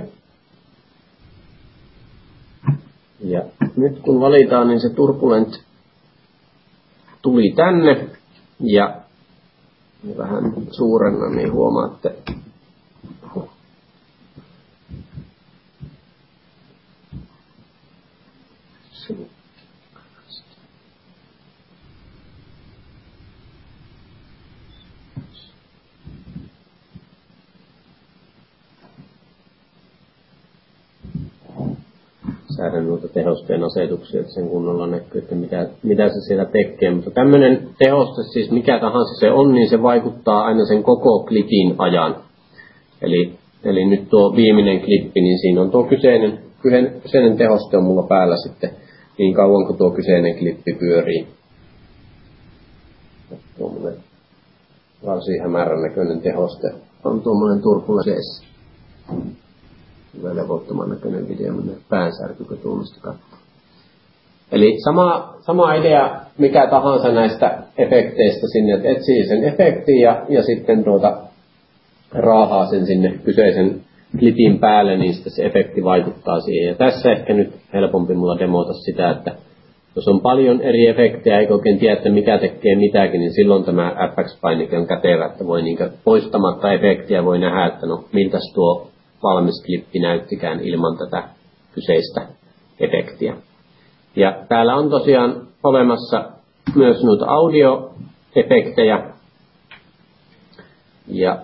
Ja nyt kun valitaan, niin se Turbulent tuli tänne. Ja vähän suurenna, niin huomaatte, säädän noita tehosteen asetuksia, että sen kunnolla näkyy, että mitä, mitä se siellä tekee. Mutta tämmöinen tehoste, siis mikä tahansa se on, niin se vaikuttaa aina sen koko klipin ajan. Eli, eli nyt tuo viimeinen klippi, niin siinä on tuo kyseinen, kyseinen tehoste on mulla päällä sitten niin kauan kuin tuo kyseinen klippi pyörii. Tuommoinen varsin hämärän näköinen tehoste on tuommoinen Turbulence. Hyvä levottoman näköinen video, minne päänsärkykö tuomista katsoa. Eli sama, sama idea, mikä tahansa näistä efekteistä sinne, että etsii sen efektin ja, ja sitten tuota, raahaa sen sinne kyseisen klipin päälle, niin se efekti vaikuttaa siihen. Ja tässä ehkä nyt helpompi mulla demota sitä, että jos on paljon eri efektejä, eikä oikein tiedä, että mikä tekee mitäkin, niin silloin tämä F X-painike on kätevä, että voi niin poistamatta efektiä voi nähdä, että no miltäs tuo valmis klippi näyttikään ilman tätä kyseistä efektiä. Ja täällä on tosiaan olemassa myös noita audioefektejä, Ja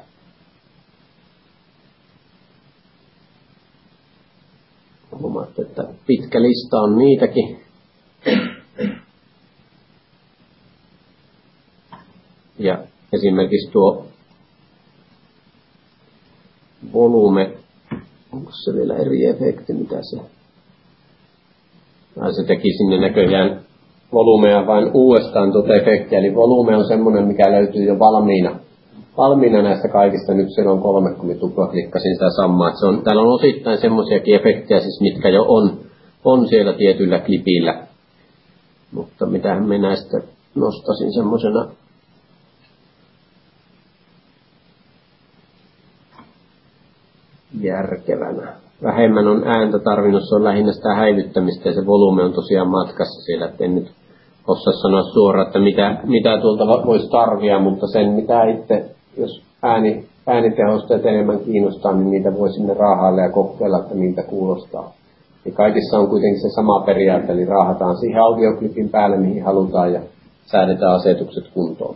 huomaatte, että pitkä lista on niitäkin. Ja esimerkiksi tuo volume, onko se vielä eri efekti, mitä se? Tai se teki sinne näköjään volumea vain uudestaan tuota efektiä, eli volume on semmoinen, mikä löytyy jo valmiina. Valmiina näistä kaikista, nyt se on kolme, kun tupla klikkasin sitä samaa. Se on, täällä on osittain semmoisiakin efektejä, siis mitkä jo on, on siellä tietyllä klipillä. Mutta mitähän me näistä nostasin semmosena järkevänä. Vähemmän on ääntä tarvinnut, se on lähinnä sitä häivyttämistä ja se volume on tosiaan matkassa siellä, että en nyt osaa sanoa suoraan, että mitä, mitä tuolta voisi tarvia, mutta sen mitä itse, jos ääni, äänitehosteet enemmän kiinnostaa, niin niitä voi sinne raahailla ja kokeilla, että miltä kuulostaa. Ja kaikissa on kuitenkin se sama periaate, eli raahataan siihen audioklipin päälle, mihin halutaan ja säädetään asetukset kuntoon.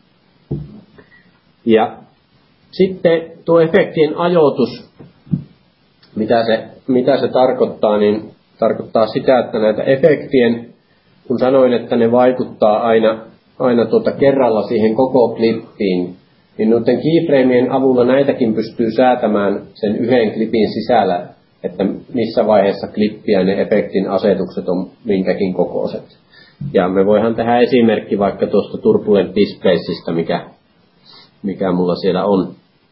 Ja sitten tuo efektien ajoitus, mitä se, mitä se tarkoittaa, niin tarkoittaa sitä, että näitä efektien, kun sanoin, että ne vaikuttaa aina, aina tuota kerralla siihen koko klippiin, niin noiden keyframeen avulla näitäkin pystyy säätämään sen yhden klipin sisällä, että missä vaiheessa klippiä ne efektin asetukset on minkäkin kokoiset. Ja me voidaan tehdä esimerkki vaikka tuosta Turbulent Displaysista, mikä, mikä mulla siellä on,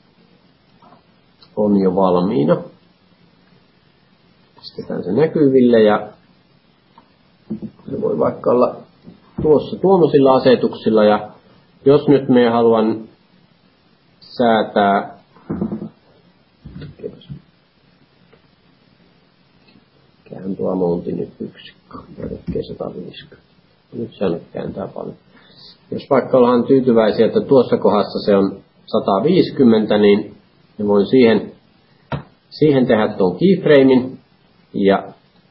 on jo valmiina. Pistetään se näkyville ja se voi vaikka olla tuossa tuommoisilla asetuksilla. Ja jos nyt me haluan säätää, kään tuo monti nyt yksikkö, tekee sata viisikymmentä. Nyt se nyt kääntää paljon. Jos vaikka ollaan tyytyväisiä, että tuossa kohdassa se on sata viisikymmentä, niin voin siihen, siihen tehdä tuon keyframein. Ja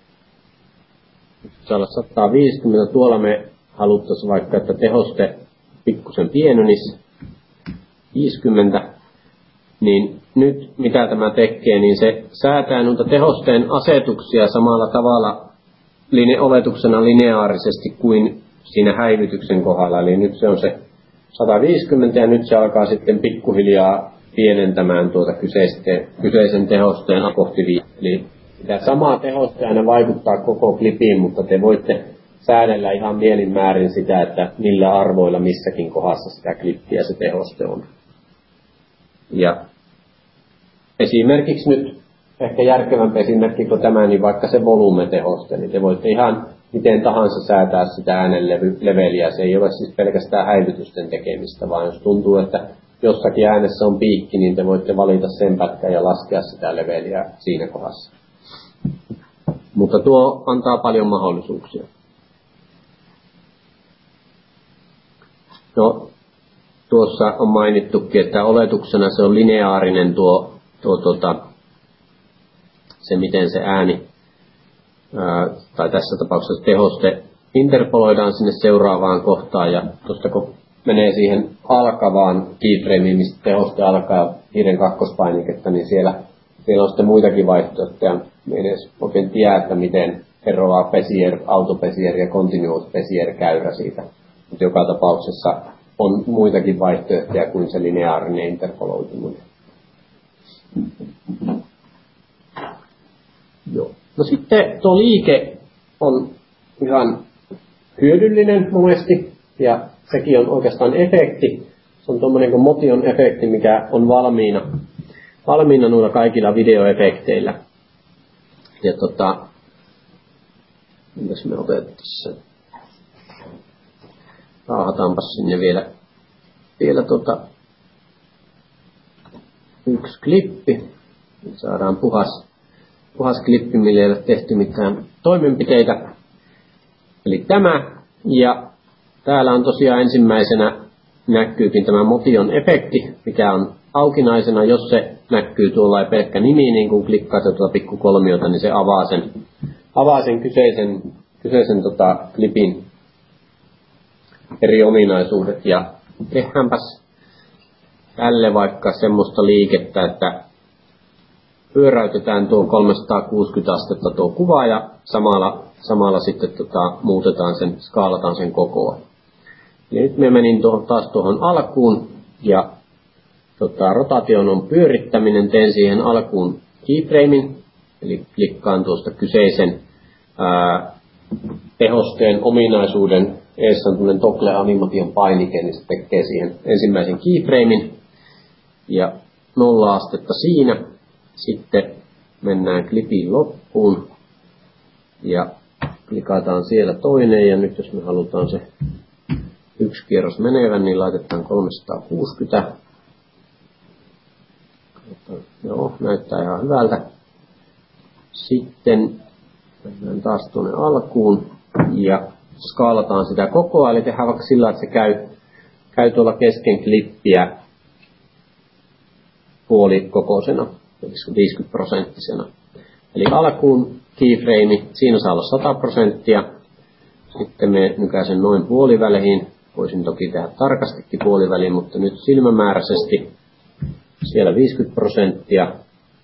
se olla sata viisikymmentä, tuolla me haluttaisiin vaikka, että tehoste pikkusen pienenisi viisikymmentä, niin nyt mitä tämä tekee, niin se säätää noita tehosteen asetuksia samalla tavalla line- oletuksena lineaarisesti kuin siinä häivytyksen kohdalla. Eli nyt se on se sata viisikymmentä ja nyt se alkaa sitten pikkuhiljaa pienentämään tuota kyseisen tehosteen kohti viisi. Eli sitä samaa tehosta aina vaikuttaa koko klipiin, mutta te voitte säädellä ihan mielin määrin sitä, että millä arvoilla missäkin kohdassa sitä klippiä se tehoste on. Ja esimerkiksi nyt, ehkä järkevämpi esimerkki kuin tämä, niin vaikka se volumetehoste, niin te voitte ihan miten tahansa säätää sitä äänen leveliä. Se ei ole siis pelkästään häivytysten tekemistä, vaan jos tuntuu, että jossakin äänessä on piikki, niin te voitte valita sen pätkän ja laskea sitä leveliä siinä kohdassa. Mutta tuo antaa paljon mahdollisuuksia. No, tuossa on mainittukin, että oletuksena se on lineaarinen tuo, tuo tuota, se miten se ääni, ää, tai tässä tapauksessa tehoste, interpoloidaan sinne seuraavaan kohtaan, ja tuosta kun menee siihen alkavaan keyframeen, mistä tehoste alkaa hiiren kakkospainiketta, niin siellä, siellä on sitten muitakin vaihtoehtoja. Me ei edes oikein tiedä, että miten eroaa Bezier, autobezier ja continuous bezier käyrä siitä. Mutta joka tapauksessa on muitakin vaihtoehtoja kuin se lineaarinen interpoloituminen. Joo. No sitten tuo liike on ihan hyödyllinen monesti, ja sekin on oikeastaan efekti. Se on tuommoinen kuin motion efekti, mikä on valmiina, valmiina noilla kaikilla videoefekteillä. Ja tota, mitäs me otettaisiin? Raahataanpas sinne vielä, vielä tota, yksi klippi. Saadaan puhas, puhas klippi, millä ei ole tehty mitään toimenpiteitä. Eli tämä. Ja täällä on tosiaan ensimmäisenä näkyykin tämä motion efekti, mikä on aukinaisena. Jos se näkyy tuolla pelkkä nimi, niin kun klikkaat tuota pikkukolmiota, niin se avaa sen, avaa sen kyseisen, kyseisen tota, klipin eri ominaisuudet. Ja tehdäänpäs tälle vaikka semmoista liikettä, että pyöräytetään tuon kolmesataakuusikymmentä astetta tuo kuva ja samalla, samalla sitten tota, muutetaan sen, skaalataan sen kokoa. Ja nyt me menin tuohon, taas tuohon alkuun ja tota, rotaation on pyörittäminen, teen siihen alkuun keyframein, eli klikkaan tuosta kyseisen ää, tehosteen ominaisuuden, eessä on tämmöinen toggle animation painike, niin se tekee siihen ensimmäisen keyframein ja nolla astetta siinä. Sitten mennään klipin loppuun ja klikataan siellä toinen ja nyt jos me halutaan se yksi kierros menevän, niin laitetaan kolmesataakuusikymmentä. Joo, näyttää ihan hyvältä. Sitten mennään taas tuonne alkuun ja skaalataan sitä kokoa, eli tehdään vaikka sillä, että se käy, käy tuolla kesken klippiä puolikokoisena, viisikymmentä prosenttisena. Eli alkuun keyframe, siinä saa olla sata prosenttia. Sitten me nykäisen noin puoliväliin. Voisin toki tehdä tarkastikin puoliväliin, mutta nyt silmämääräisesti siellä viisikymmentä prosenttia.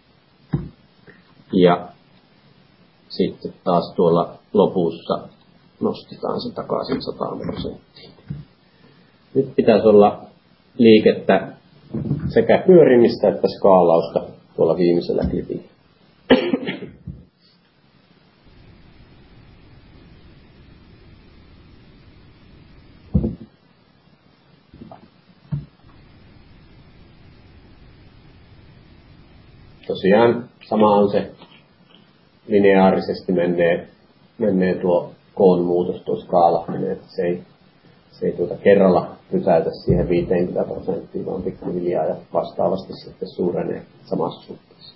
Ja sitten taas tuolla lopussa nostetaan se takaisin sata prosenttia. Nyt pitäisi olla liikettä sekä pyörimistä että skaalausta tuolla viimeisellä klipillä. Tosiaan sama on se lineaarisesti menee, menee tuo koon muutos, tuo skaalaminen, että se ei, se ei tuota kerralla pysäytä siihen viisikymmentä prosenttia, vaan pikkuhiljaa ja vastaavasti sitten suurenee samassa suhteessa.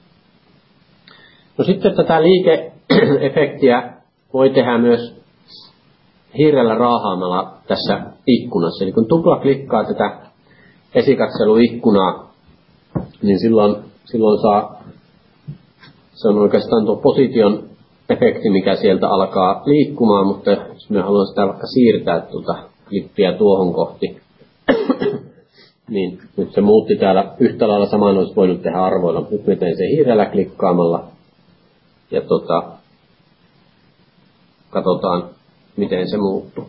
No sitten tätä liike-efektiä voi tehdä myös hiirellä raahaamalla tässä ikkunassa. Eli kun tupla klikkaa tätä esikatseluikkunaa, niin silloin, silloin saa, se on oikeastaan tuo position efekti, mikä sieltä alkaa liikkumaan, mutta jos me haluan sitä vaikka siirtää tuota klippiä tuohon kohti, niin nyt se muutti täällä yhtä lailla, samaan olisi voinut tehdä arvoilla. Nyt me teen sen hiirellä klikkaamalla ja tota, katsotaan, miten se muuttuu.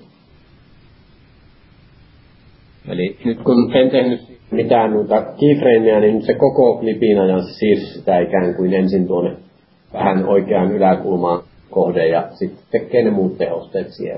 Eli nyt kun en tehnyt mitään muuta keyframeja, niin nyt se koko klipin ajan se siirsi sitä ikään kuin ensin tuonne vähän oikeaan yläkulmaan kohde ja sitten tekee ne muut tehosteet siellä.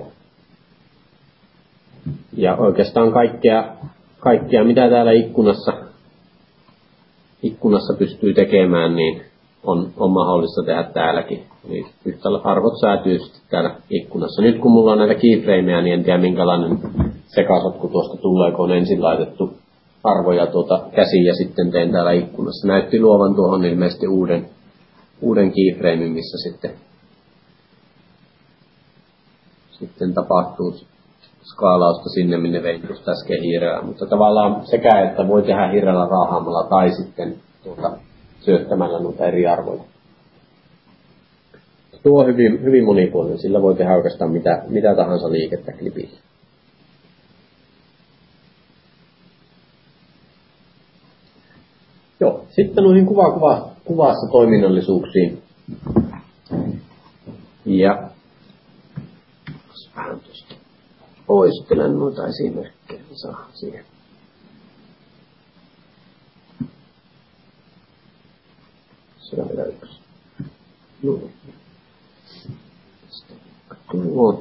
Ja oikeastaan kaikkea, kaikkea mitä täällä ikkunassa, ikkunassa pystyy tekemään, niin on, on mahdollista tehdä täälläkin. Eli yhtä arvot säätyy sitten täällä ikkunassa. Nyt kun mulla on näitä keyframeja, niin en tiedä minkälainen sekasotku tuosta tulee, kun on ensin laitettu arvoja tuota käsiin ja sitten teen täällä ikkunassa. Näytti luovan tuohon ilmeisesti uuden, uuden keyframein, missä sitten, sitten tapahtuu skaalausta sinne, minne vein just äsken hiirellä. Mutta tavallaan sekä, että voi tehdä hiirellä raahaamalla tai sitten tuota, syöttämällä noita eri arvoja. Tuo on hyvin, hyvin monipuolinen, sillä voi tehdä oikeastaan mitä, mitä tahansa liikettä klipillä. Joo, sitten noihin kuva, kuva, kuvassa toiminnallisuuksiin. Ja vähän tuosta poistelen noita esimerkkejä, niin saa siihen. Se on vielä yksi. No. Tuo.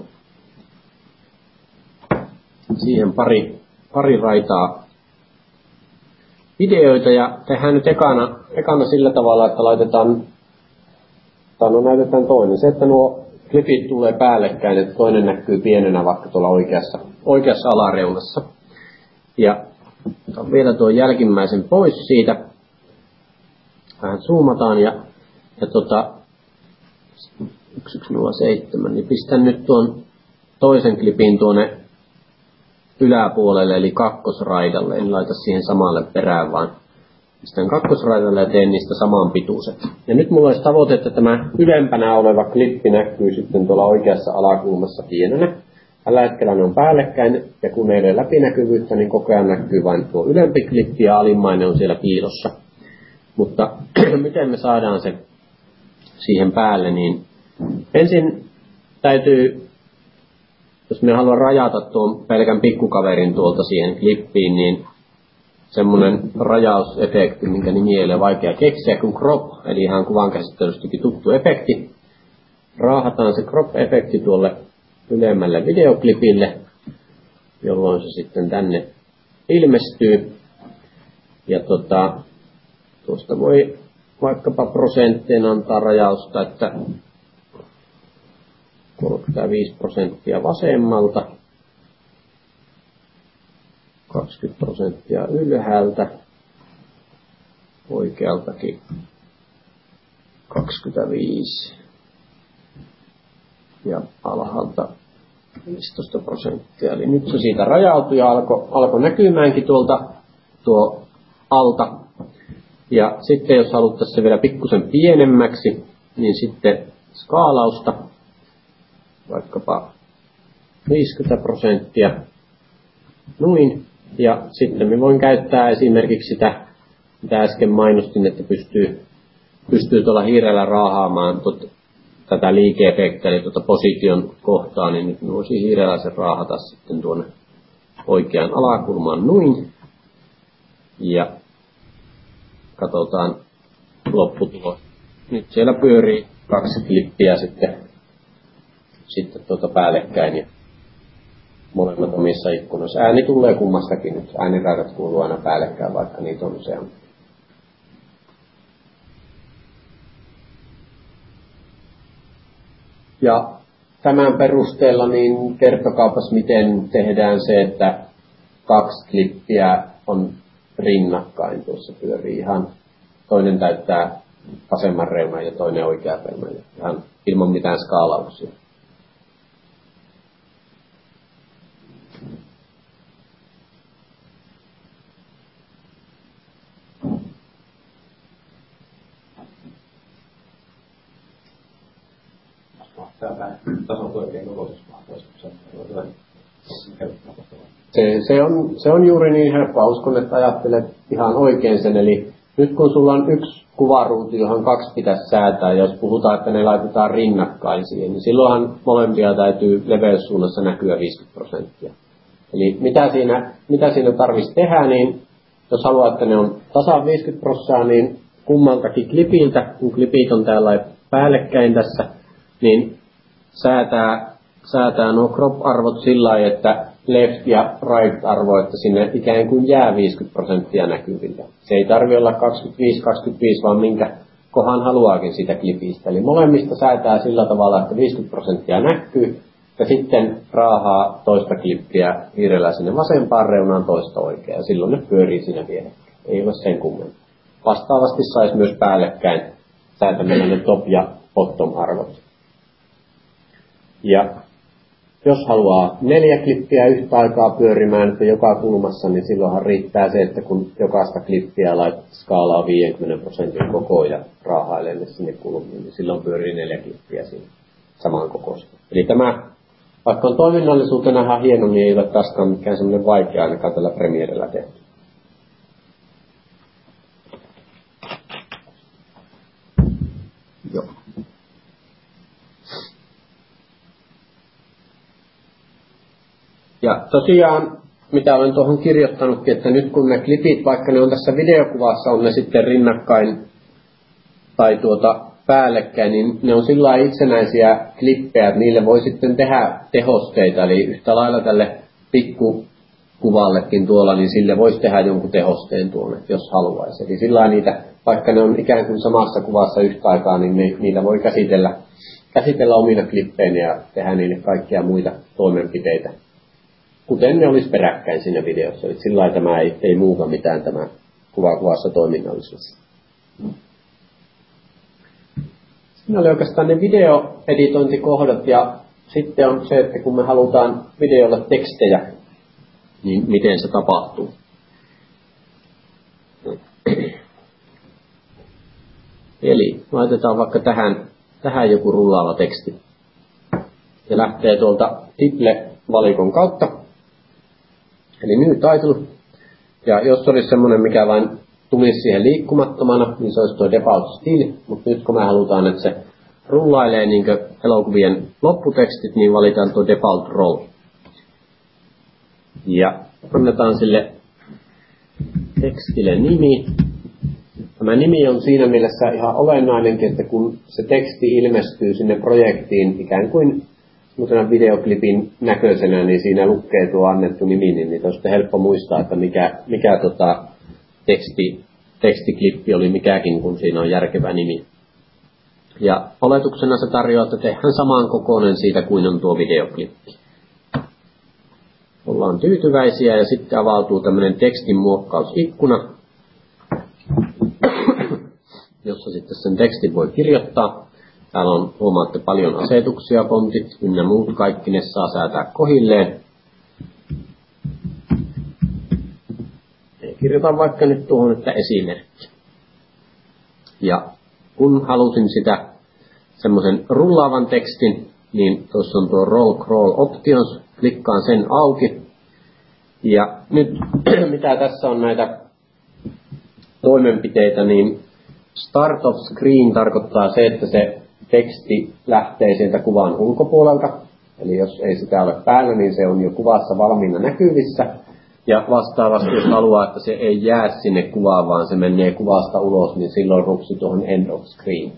Siihen pari, pari raitaa videoita ja tehdään nyt ekana, ekana sillä tavalla, että laitetaan, tai no näytetään toinen. Se, että nuo klipit tulee päällekkäin, että toinen näkyy pienenä vaikka tuolla oikeassa, oikeassa alareunassa. Ja otan vielä tuon jälkimmäisen pois siitä. Vähän zoomataan ja, ja tota, yksi yksi nolla seitsemän, niin pistän nyt tuon toisen klipin tuonne yläpuolelle, eli kakkosraidalle. En laita siihen samalle perään, vaan pistän kakkosraidalle ja teen niistä saman pituiset. Ja nyt mulla olisi tavoite, että tämä ylempänä oleva klippi näkyy sitten tuolla oikeassa alakulmassa pienenä. Tällä hetkellä ne on päällekkäin, ja kun ei ole läpinäkyvyyttä, niin koko ajan näkyy vain tuo ylempi klippi ja alimmainen on siellä piilossa. Mutta miten me saadaan se siihen päälle, niin ensin täytyy, jos me haluan rajata tuon pelkän pikkukaverin tuolta siihen klippiin, niin semmoinen rajausefekti, minkä nimi ei ole vaikea keksiä, kun crop, eli ihan kuvan käsittelystäkin tuttu efekti. Raahataan se crop-efekti tuolle ylemmälle videoklipille, jolloin se sitten tänne ilmestyy. Ja tota, tuosta voi vaikkapa prosenttiin antaa rajausta, että kolmekymmentäviisi prosenttia vasemmalta, kaksikymmentä prosenttia ylhäältä, oikealtakin kaksikymmentäviisi ja alhaalta viisitoista prosenttia. Eli nyt se siitä rajautui ja alkoi alko näkymäänkin tuolta tuo alta. Ja sitten jos haluttaisiin se vielä pikkusen pienemmäksi, niin sitten skaalausta, vaikkapa viisikymmentä prosenttia, noin. Ja sitten me voin käyttää esimerkiksi sitä, mitä äsken mainostin, että pystyy, pystyy tuolla hiirellä raahaamaan tuota, tätä liike-efektiä, eli tuota position kohtaa, niin nyt voisi hiirellä sen raahata sitten tuonne oikeaan alakulmaan noin. Ja katsotaan lopputulos. Nyt siellä pyörii kaksi klippiä sitten, sitten tuota päällekkäin ja molemmat omissa ikkunoissa. Ääni tulee kummastakin nyt. Ääniraidat kuuluu aina päällekkäin, vaikka niitä on useampi. Ja tämän perusteella niin kertokaapas, miten tehdään se, että kaksi klippiä on rinnakkain. Tuossa pyörii ihan toinen täyttää vasemman reunan ja toinen oikean reunan. Ihan ilman mitään skaalauksia. Se, se, on, se on juuri niin helppoa. Uskon, että ajattelet ihan oikein sen. Eli nyt kun sulla on yksi kuvaruutu, johon kaksi pitäisi säätää, ja jos puhutaan, että ne laitetaan rinnakkain siihen, niin silloinhan molempia täytyy leveyssuunnassa näkyä viisikymmentä prosenttia. Eli mitä siinä, mitä siinä tarvitsisi tehdä, niin jos haluaa, että ne on tasan viisikymmentä prosenttia, niin kummaltakin klipiltä, kun klipit on täällä päällekkäin tässä, niin säätää, säätää nuo crop-arvot sillä lailla, että left ja right-arvo, että sinne ikään kuin jää viisikymmentä prosenttia näkyvillä. Se ei tarvitse olla kaksikymmentäviisi kaksikymmentäviisi, vaan minkä kohan haluaakin siitä klipistä. Eli molemmista säätää sillä tavalla, että viisikymmentä prosenttia näkyy, ja sitten raahaa toista klippiä hiirellä sinne vasempaan reunaan, toista oikeaan. Silloin ne pyörii siinä vierekkäin. Ei ole sen kummempaa. Vastaavasti saisi myös päällekkäin säätämällä ne top- ja bottom-arvot. Ja jos haluaa neljä klippiä yhtä aikaa pyörimään, että joka kulmassa, niin silloinhan riittää se, että kun jokaista klippiä lait skaalaa viisikymmentä prosentin kokoon ja raahailee ne sinne kulmiin, niin silloin pyörii neljä klippiä siinä samaan kokoista. Eli tämä, vaikka on toiminnallisuutena ihan hieno, niin ei ole taaskaan mikään semmoinen vaikea ainakaan tällä Premierellä tehty. Joo. Ja tosiaan, mitä olen tuohon kirjoittanutkin, että nyt kun ne klipit, vaikka ne on tässä videokuvassa, on ne sitten rinnakkain tai tuota päällekkäin, niin ne on sillä lailla itsenäisiä klippejä, että niille voi sitten tehdä tehosteita. Eli yhtä lailla tälle pikkukuvallekin tuolla, niin sille voisi tehdä jonkun tehosteen tuonne, jos haluaisi. Eli sillä lailla niitä, vaikka ne on ikään kuin samassa kuvassa yhtä aikaa, niin ne, niitä voi käsitellä, käsitellä omina klippeinä ja tehdä niille kaikkia muita toimenpiteitä, kuten ne olisi peräkkäin siinä videossa. Eli sillä lailla tämä ei, ei muuta mitään tämä kuvakuvassa toiminnallisuus. Siinä oli oikeastaan ne videoeditointikohdat, ja sitten on se, että kun me halutaan videolle tekstejä, niin miten se tapahtuu. Eli laitetaan vaikka tähän, tähän joku rullaava teksti. Se lähtee tuolta title valikon kautta. Eli new title. Ja jos olisi semmoinen, mikä vain tulisi siihen liikkumattomana, niin se olisi tuo default still. Mutta nyt kun me halutaan, että se rullailee niin elokuvien lopputekstit, niin valitaan tuo default roll. Ja annetaan sille tekstille nimi. Tämä nimi on siinä mielessä ihan olennainenkin, että kun se teksti ilmestyy sinne projektiin ikään kuin videoklipin näköisenä, niin siinä lukee tuo annettu nimi, niin on sitten helppo muistaa, että mikä, mikä tota teksti, tekstiklippi oli mikäkin, kun siinä on järkevä nimi. Ja oletuksena se tarjoaa, että tehdään saman kokoinen siitä kuin on tuo videoklippi. Ollaan tyytyväisiä ja sitten avautuu tämmöinen tekstin muokkausikkuna, jossa sitten sen tekstin voi kirjoittaa. Täällä on, huomaatte, paljon asetuksia, fontit ynnä muut, kaikki ne saa säätää kohilleen. Kirjoitan vaikka nyt tuohon, että esimerkki. Ja kun halusin sitä semmoisen rullaavan tekstin, niin tuossa on tuo Roll Crawl Options, klikkaan sen auki. Ja nyt mitä tässä on näitä toimenpiteitä, niin Start of Screen tarkoittaa se, että se teksti lähtee sieltä kuvan ulkopuolelta. Eli jos ei sitä ole päällä, niin se on jo kuvassa valmiina näkyvissä. Ja vastaavasti, jos haluaa, että se ei jää sinne kuvaan, vaan se menee kuvasta ulos, niin silloin rupsi tuohon End of Screen.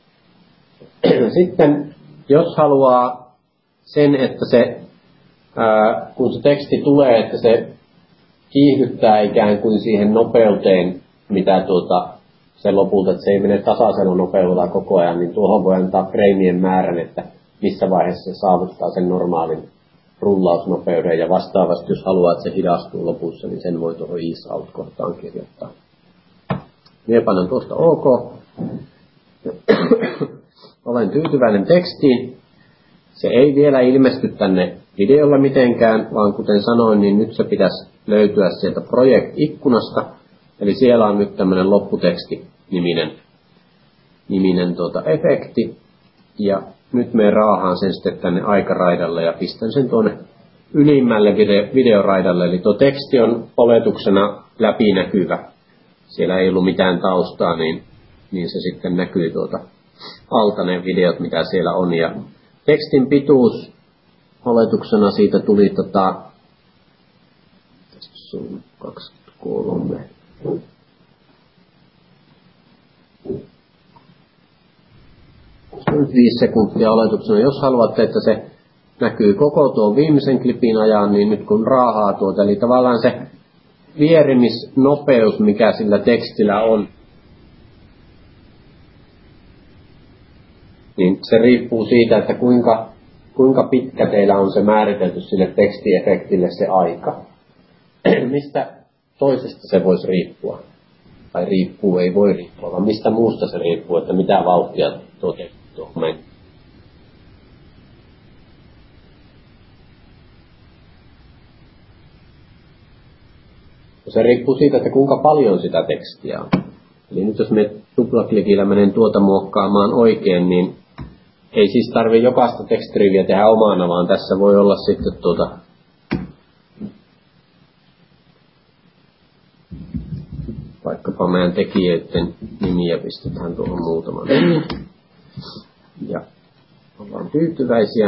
Sitten, jos haluaa sen, että se, ää, kun se teksti tulee, että se kiihdyttää ikään kuin siihen nopeuteen, mitä tuota, se lopulta, että se ei mene tasaisella nopeudella koko ajan, niin tuohon voi antaa freimien määrän, että missä vaiheessa se saavuttaa sen normaalin rullausnopeuden, ja vastaavasti, jos haluaa, että se hidastuu lopussa, niin sen voi tuohon ease out-kohtaan kirjoittaa. Minä panen tuosta OK. Olen tyytyväinen tekstiin. Se ei vielä ilmesty tänne videolla mitenkään, vaan kuten sanoin, niin nyt se pitäisi löytyä sieltä project-ikkunasta. Eli siellä on nyt tämmöinen lopputeksti-niminen niminen tuota efekti. Ja nyt me raahaan sen sitten tänne aikaraidalle ja pistän sen tuonne ylimmälle videoraidalle. Eli tuo teksti on oletuksena läpinäkyvä. Siellä ei ollut mitään taustaa, niin, niin se sitten näkyy tuota alta ne videot, mitä siellä on. Ja tekstin pituus oletuksena siitä tuli tota, tässä on kaksikymmentäkolme. viisi sekuntia oletuksena. Jos haluatte, että se näkyy koko tuon viimeisen klipin ajan, niin nyt kun raahaa tuota, eli tavallaan se vierimisnopeus, mikä sillä tekstillä on, niin se riippuu siitä, että kuinka, kuinka pitkä teillä on se määritelty sille tekstiefektille se aika. Mistä toisesta se voisi riippua? Tai riippuu, ei voi riippua, vaan mistä muusta se riippuu, että mitä vauhtia tuo teksti tuohon menee. Se riippuu siitä, että kuinka paljon sitä tekstiä on. Eli nyt jos me tuplaklikillä menen tuota muokkaamaan oikein, niin ei siis tarvitse jokaista tekstiriviä tehdä omana, vaan tässä voi olla sitten tuota vaikkapa meidän tekijöiden nimiä pistetään tuohon muutaman nimi. Ja ollaan tyytyväisiä.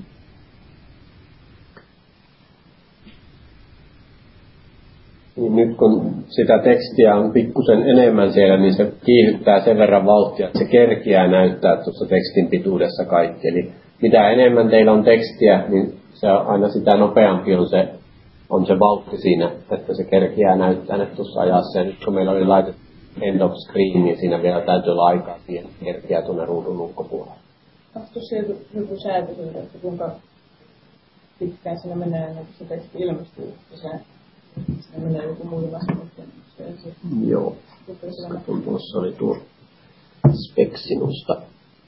Niin nyt kun sitä tekstiä on pikkusen enemmän siellä, niin se kiihdyttää sen verran vauhtia, että se kerkiää näyttää tuossa tekstin pituudessa kaikki. Eli mitä enemmän teillä on tekstiä, niin se on aina sitä nopeampi on se, on se vauhti siinä, että se kerkiää näyttää ne tuossa ajassa. Ja nyt kun meillä oli laitettu end of screen, niin siinä vielä täytyy olla aikaa siihen kerkiää tuonne ruudun ulkopuolella. Onko tuossa joku, joku säätö siitä, että kuinka pitkään siinä menee ennen kuin se teksti ilmestyy? Siinä menee joku muutama sekunti. Joo. Kun tuossa oli tuo speksinusta.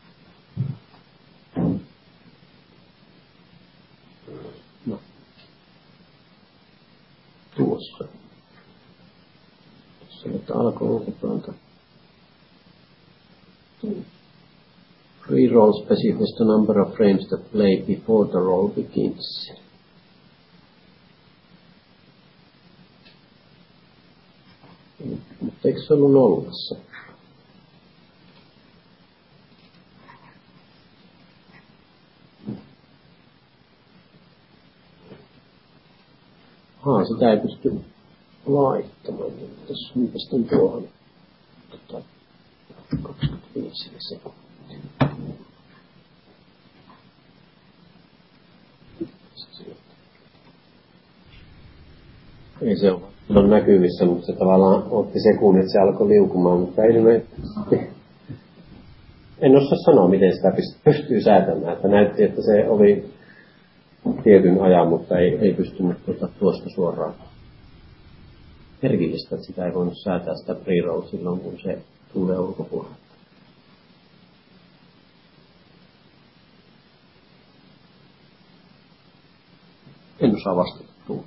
No. Tuossa. Tuossa nyt alkoi ulkopuolelta. Free roll specifies the number of frames that play before the roll begins. eikö se ollut nollassa? Haa, sitä ei pysty laittamaan. Tässä on sitten tuohon tota, kaksikymmentäviisi sekuntia. Ei se ole silloin näkyvissä, mutta se tavallaan otti sekunnin, että se alkoi liukumaan, mutta ilmeisesti en osaa sanoa, miten sitä pystyy säätämään. Että näytti, että se oli tietyn ajan, mutta ei, ei pystynyt tuota tuosta suoraan merkillistä, että sitä ei voinut säätää sitä pre-roll silloin, kun se tulee ulkopuolella. En osaa vastata tuohon.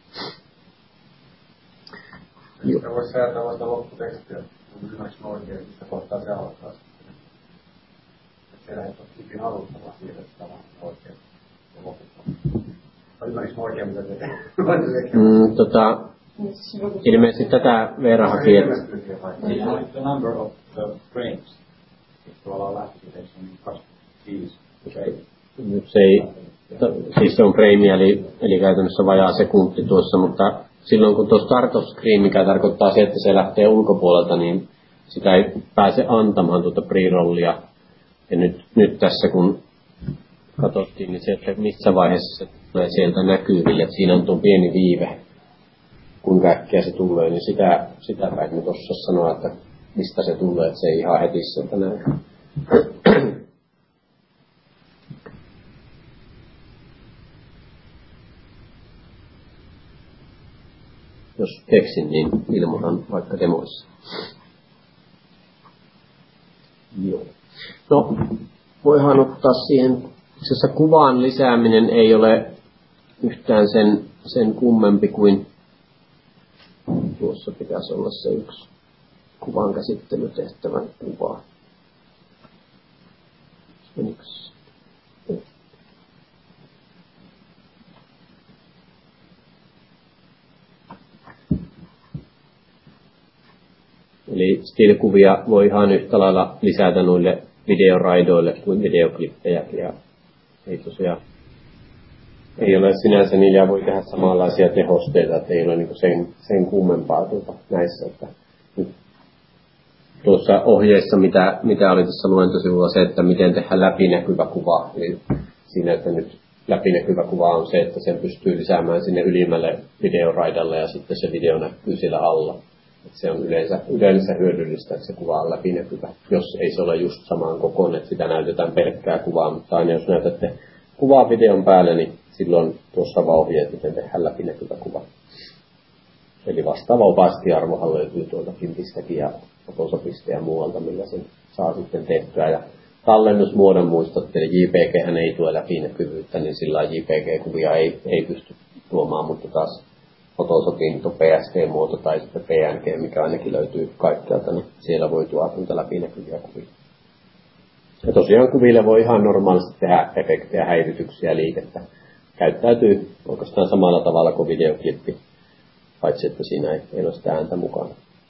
Sitä voisi säätää vasta lopputekstiä, kun ymmärsin oikein, mistä kohtaa se alkaa. Siellä ei ole tipin alusta, vaan siirretään oikein ja loputtaa. Ymmärsin oikein, mitä se tekee. Mm, tota, ilmeisesti tätä Veera haki, että the number of the frames. Tuolla lähtöisesti on kaksikymmentäviisi. nyt se ei, siis se on frame, eli, eli käytännössä vajaa sekunti tuossa, mutta silloin kun tuo start screen, mikä tarkoittaa se, että se lähtee ulkopuolelta, niin sitä ei pääse antamaan tuota pre-rollia. Ja nyt, nyt tässä kun katsottiin, niin se, että missä vaiheessa se tulee sieltä näkyville, että siinä on tuo pieni viive, kuinka äkkiä se tulee, niin sitä, sitä päin nyt osaa sanoa, että mistä se tulee, että se ei ihan heti sieltä näy. Jos keksin, niin ilmoitan vaikka demoissa. Joo. No, voihan ottaa siihen, itse asiassa kuvan lisääminen ei ole yhtään sen, sen kummempi kuin tuossa pitäisi olla se yksi kuvan käsittelytehtävän kuva. Meniks? Eli still-kuvia voi ihan yhtä lailla lisätä noille videoraidoille kuin videoklippejäkin. Ja ei tosiaan, ei ole sinänsä, niillä voi tehdä samanlaisia tehosteita, että ei ole niin sen, sen kummempaa tuota näissä. Että nyt tuossa ohjeissa, mitä, mitä oli tässä luentosivulla, se, että miten tehdä läpinäkyvä kuva. Eli siinä, että nyt läpinäkyvä kuva on se, että sen pystyy lisäämään sinne ylimmälle videoraidalle ja sitten se video näkyy siellä alla. Että se on yleensä, yleensä hyödyllistä, että se kuva on läpinäkyvä, jos ei se ole just samaan kokoon, että sitä näytetään pelkkää kuvaa, mutta aina jos näytätte kuvaa videon päälle, niin silloin tuossa vaan ohjeet, miten tehdään läpinäkyvä kuva. Eli vastaava opastiarvohan löytyy tuolta Kintistäkin ja Photoshopista ja muualta, millä sen saa sitten tehtyä. Ja tallennusmuodon muistatte, eli J P G ei tue läpinäkyvyyttä, niin sillä J P G-kuvia ei, ei pysty tuomaan, mutta taas Photoshopin tuo P S D-muoto tai sitten P N G, mikä ainakin löytyy kaikkialta, niin siellä voi tuoda läpinäkyviä kuvia. Ja tosiaan kuville voi ihan normaalisti tehdä efektejä, häirityksiä, liikettä. Käyttäytyy oikeastaan samalla tavalla kuin videoklippi, paitsi että siinä ei, ei ole sitä ääntä mukana.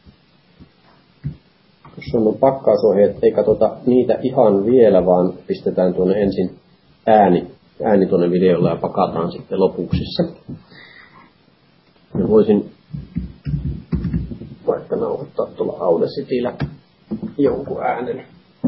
Tuossa on pakkausohjeet, ei katsota niitä ihan vielä, vaan pistetään tuonne ensin ääni, ääni tuonne videolle ja pakataan sitten lopuksissa. Ja voisin vaikka nauhoittaa tuolla Audacityllä jonkun äänen.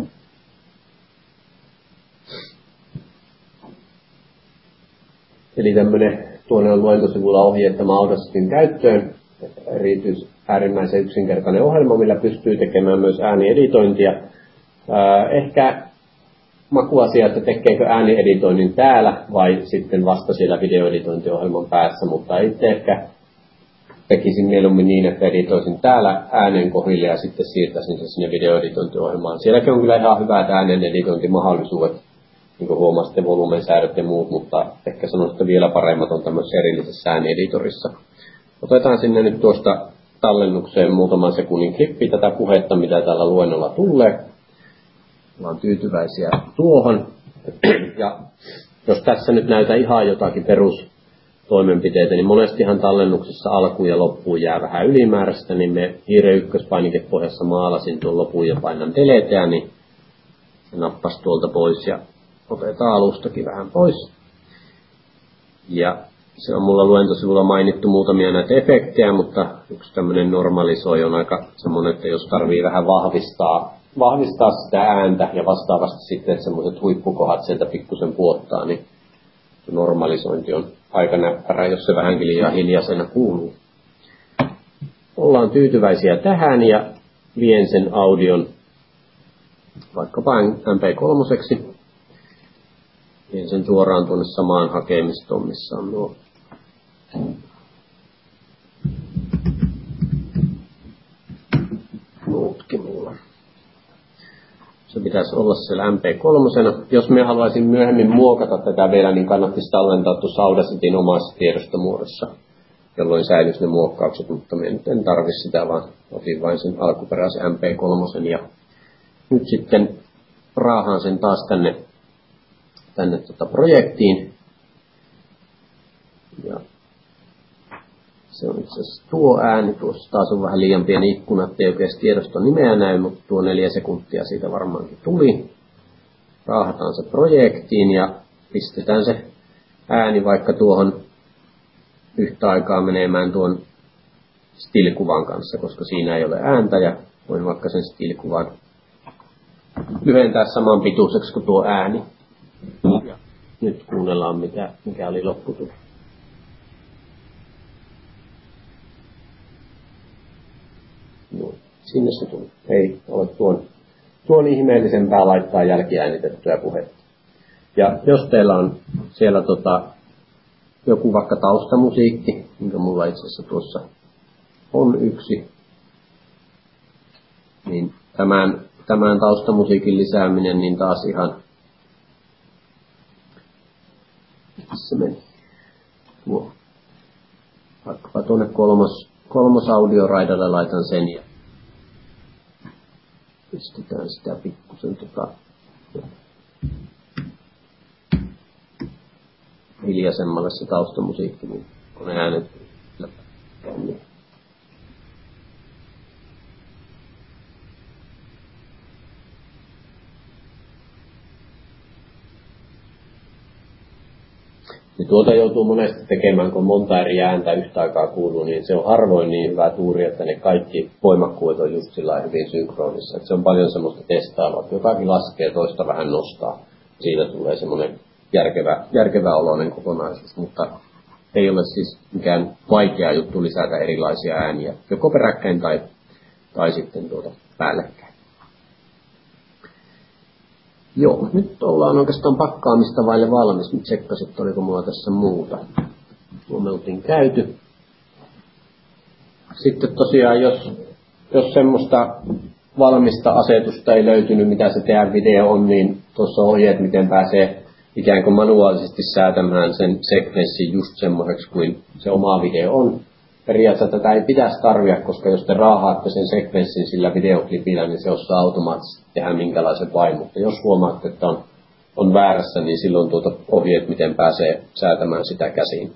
Eli tämmöinen, tuonne on luentosivulla ohjeettama Audacityn käyttöön. Erityis äärimmäisen yksinkertainen ohjelma, millä pystyy tekemään myös äänieditointia. Ää, ehkä makuasia, että tekeekö äänieditoinnin täällä vai sitten vasta siellä videoeditointiohjelman päässä, mutta itse ehkä tekisin mieluummin niin, että editoisin täällä äänen kohdille ja sitten siirtäisin se sinne videoeditointiohjelmaan. Sielläkin on kyllä ihan hyvät äänen editointimahdollisuudet, niin kuin huomasitte, volumensäädöt ja muut, mutta ehkä sanoisin, että vielä paremmat on tämmöisessä erillisessä äänieditorissa. Otetaan sinne nyt tuosta tallennukseen muutaman sekunnin klippi tätä puhetta, mitä täällä luennolla tulee. Ollaan tyytyväisiä tuohon. Ja jos tässä nyt näytä ihan jotakin perus toimenpiteitä, niin monestihan tallennuksessa alkuun ja loppuun jää vähän ylimääräistä, niin me hiire ykköspainikepohjassa maalasin tuon lopun ja painan deleteä, niin se nappasi tuolta pois ja otetaan alustakin vähän pois. Ja se on mulla luentosivulla mainittu muutamia näitä efektejä, mutta yksi tämmöinen normalisoi on aika semmoinen, että jos tarvii vähän vahvistaa, vahvistaa sitä ääntä ja vastaavasti sitten semmoiset huippukohat sieltä pikkusen puottaa, niin normalisointi on aika näppärä, jos se vähänkin liian hiljaisena kuuluu. Ollaan tyytyväisiä tähän ja vien sen audion vaikkapa M P kolme. Vien sen suoraan tuonne samaan hakemistoon, missä on nuo muutkin mulla. Se pitäisi olla siellä M P kolme. Jos me haluaisin myöhemmin muokata tätä vielä, niin kannattaisi tallentaa tuossa Audacitin omassa tiedostomuodossa, jolloin säilyisi ne muokkaukset, mutta me nyt en tarvitse sitä, vaan otin vain sen alkuperäisen M P kolme. Ja nyt sitten raahaan sen taas tänne, tänne tota projektiin. Ja se on itse asiassa tuo ääni. Tuossa taas on vähän liian pieni ikkuna, ettei oikeasti tiedoston nimeä näy, mutta tuo neljä sekuntia siitä varmaankin tuli. Raahataan se projektiin ja pistetään se ääni vaikka tuohon yhtä aikaa menemään tuon stilkuvan kanssa, koska siinä ei ole ääntä ja voin vaikka sen stilkuvan lyhentää saman pituiseksi kuin tuo ääni. Ja nyt kuunnellaan mikä, mikä oli lopputulos. No, sinne se tuli. Ei ole tuon, tuon ihmeellisempää laittaa jälkiäänitettyä puhetta. Ja jos teillä on siellä tota, joku vaikka taustamusiikki, minkä mulla itse asiassa tuossa on yksi, niin tämän, tämän taustamusiikin lisääminen niin taas ihan, se meni, tuo, vaikkapa tuonne kolmos, kolmos audioraidalle laitan sen ja pistetään sitä pikkusen tota, hiljaisemmalle se taustamusiikki, niin kun ne äänet niin. Ja tuota joutuu monesti tekemään, kun monta eri ääntä yhtä aikaa kuuluu, niin se on harvoin niin hyvä tuuri, että ne kaikki voimakkuudet on just sillä hyvin synkronissa. Että se on paljon semmoista testailua, että jotakin laskee, toista vähän nostaa. Siitä tulee semmoinen järkevä, järkevä oloinen kokonaisuus, mutta ei ole siis mikään vaikea juttu lisätä erilaisia ääniä, joko peräkkäin tai, tai sitten tuota päällekkäin. Joo, nyt ollaan oikeastaan pakkaamista vaille valmis. Nyt tsekkasin, että oliko mulla tässä muuta. Tuo me oltiin käyty. Sitten tosiaan, jos, jos semmoista valmista asetusta ei löytynyt, mitä se teidän video on, niin tuossa on ohjeet, miten pääsee ikään kuin manuaalisesti säätämään sen sekvenssin just semmoiseksi kuin se oma video on. Periaatteessa tätä ei pitäisi tarvita, koska jos te raahaatte sen sekvenssin sillä videoklipillä, niin se osaa automaattisesti tehdä minkälaisen vain. Mutta jos huomaatte, että on, on väärässä, niin silloin tuota ohjeet, miten pääsee säätämään sitä käsiin.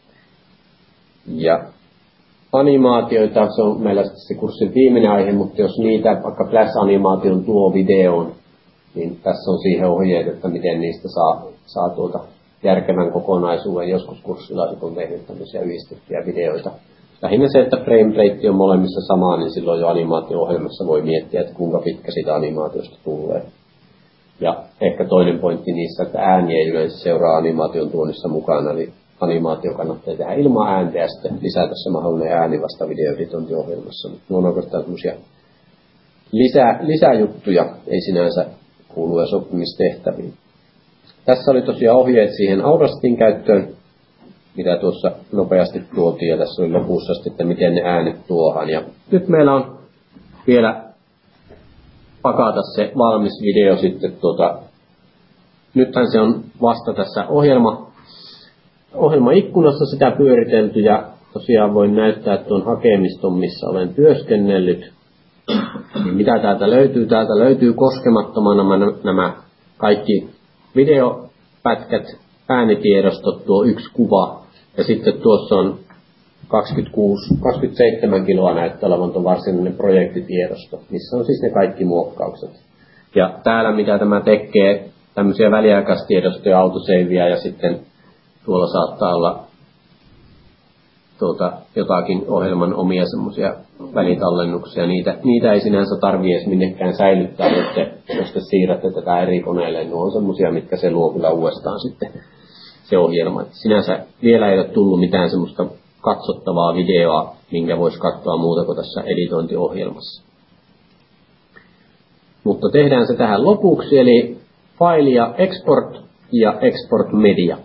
Ja animaatioita, se on meillä se kurssin viimeinen aihe, mutta jos niitä, vaikka Flash-animaation tuo videoon, niin tässä on siihen ohjeet, että miten niistä saa, saa tuota järkevän kokonaisuuden. Joskus kurssilaiset on tehnyt tämmöisiä yhdistettyjä videoita. Lähinnä se, että frame rate on molemmissa samaa, niin silloin jo animaatio-ohjelmassa voi miettiä, että kuinka pitkä sitä animaatiosta tulee. Ja ehkä toinen pointti niissä, että ääni ei yleensä seuraa animaation tuonnissa mukana, eli animaatio kannattaa tehdä ilman ääntä ja sitten lisätä se mahdollinen ääni vasta videoeditointiohjelmassa. Ne on oikeastaan semmoisia lisä, lisäjuttuja, ei sinänsä kuulu edes oppimistehtäviin. Tässä oli tosiaan ohjeet siihen Audacitin käyttöön, mitä tuossa nopeasti tuotiin, ja tässä oli lopussa sitten, että miten ne äänet tuohan. Ja nyt meillä on vielä pakata se valmis video sitten tuota, nythän se on vasta tässä ohjelma, ohjelmaikkunassa sitä pyöritelty, ja tosiaan voin näyttää tuon hakemiston, missä olen työskennellyt. Niin mitä täältä löytyy? Täältä löytyy koskemattomana nämä, nämä kaikki videopätkät, äänitiedostot, tuo yksi kuva Ja sitten tuossa on kaksikymmentäkuusi, kaksikymmentäseitsemän kiloa näyttää olevan tuon varsinainen projektitiedosto, missä on siis ne kaikki muokkaukset. Ja täällä mitä tämä tekee, tämmöisiä väliaikaistiedostoja, autoseiviä ja sitten tuolla saattaa olla tuota, jotakin ohjelman omia semmoisia välitallennuksia. Niitä, niitä ei sinänsä tarvitse edes minnekään säilyttää, jos te, jos te siirrätte tätä eri koneelle. Ne on semmoisia, mitkä se luo kyllä uudestaan sitten se ohjelma. Et sinänsä vielä ei ole tullut mitään semmoista katsottavaa videoa, minkä voisi katsoa muuta kuin tässä editointiohjelmassa. Mutta tehdään se tähän lopuksi, eli file ja export ja export media.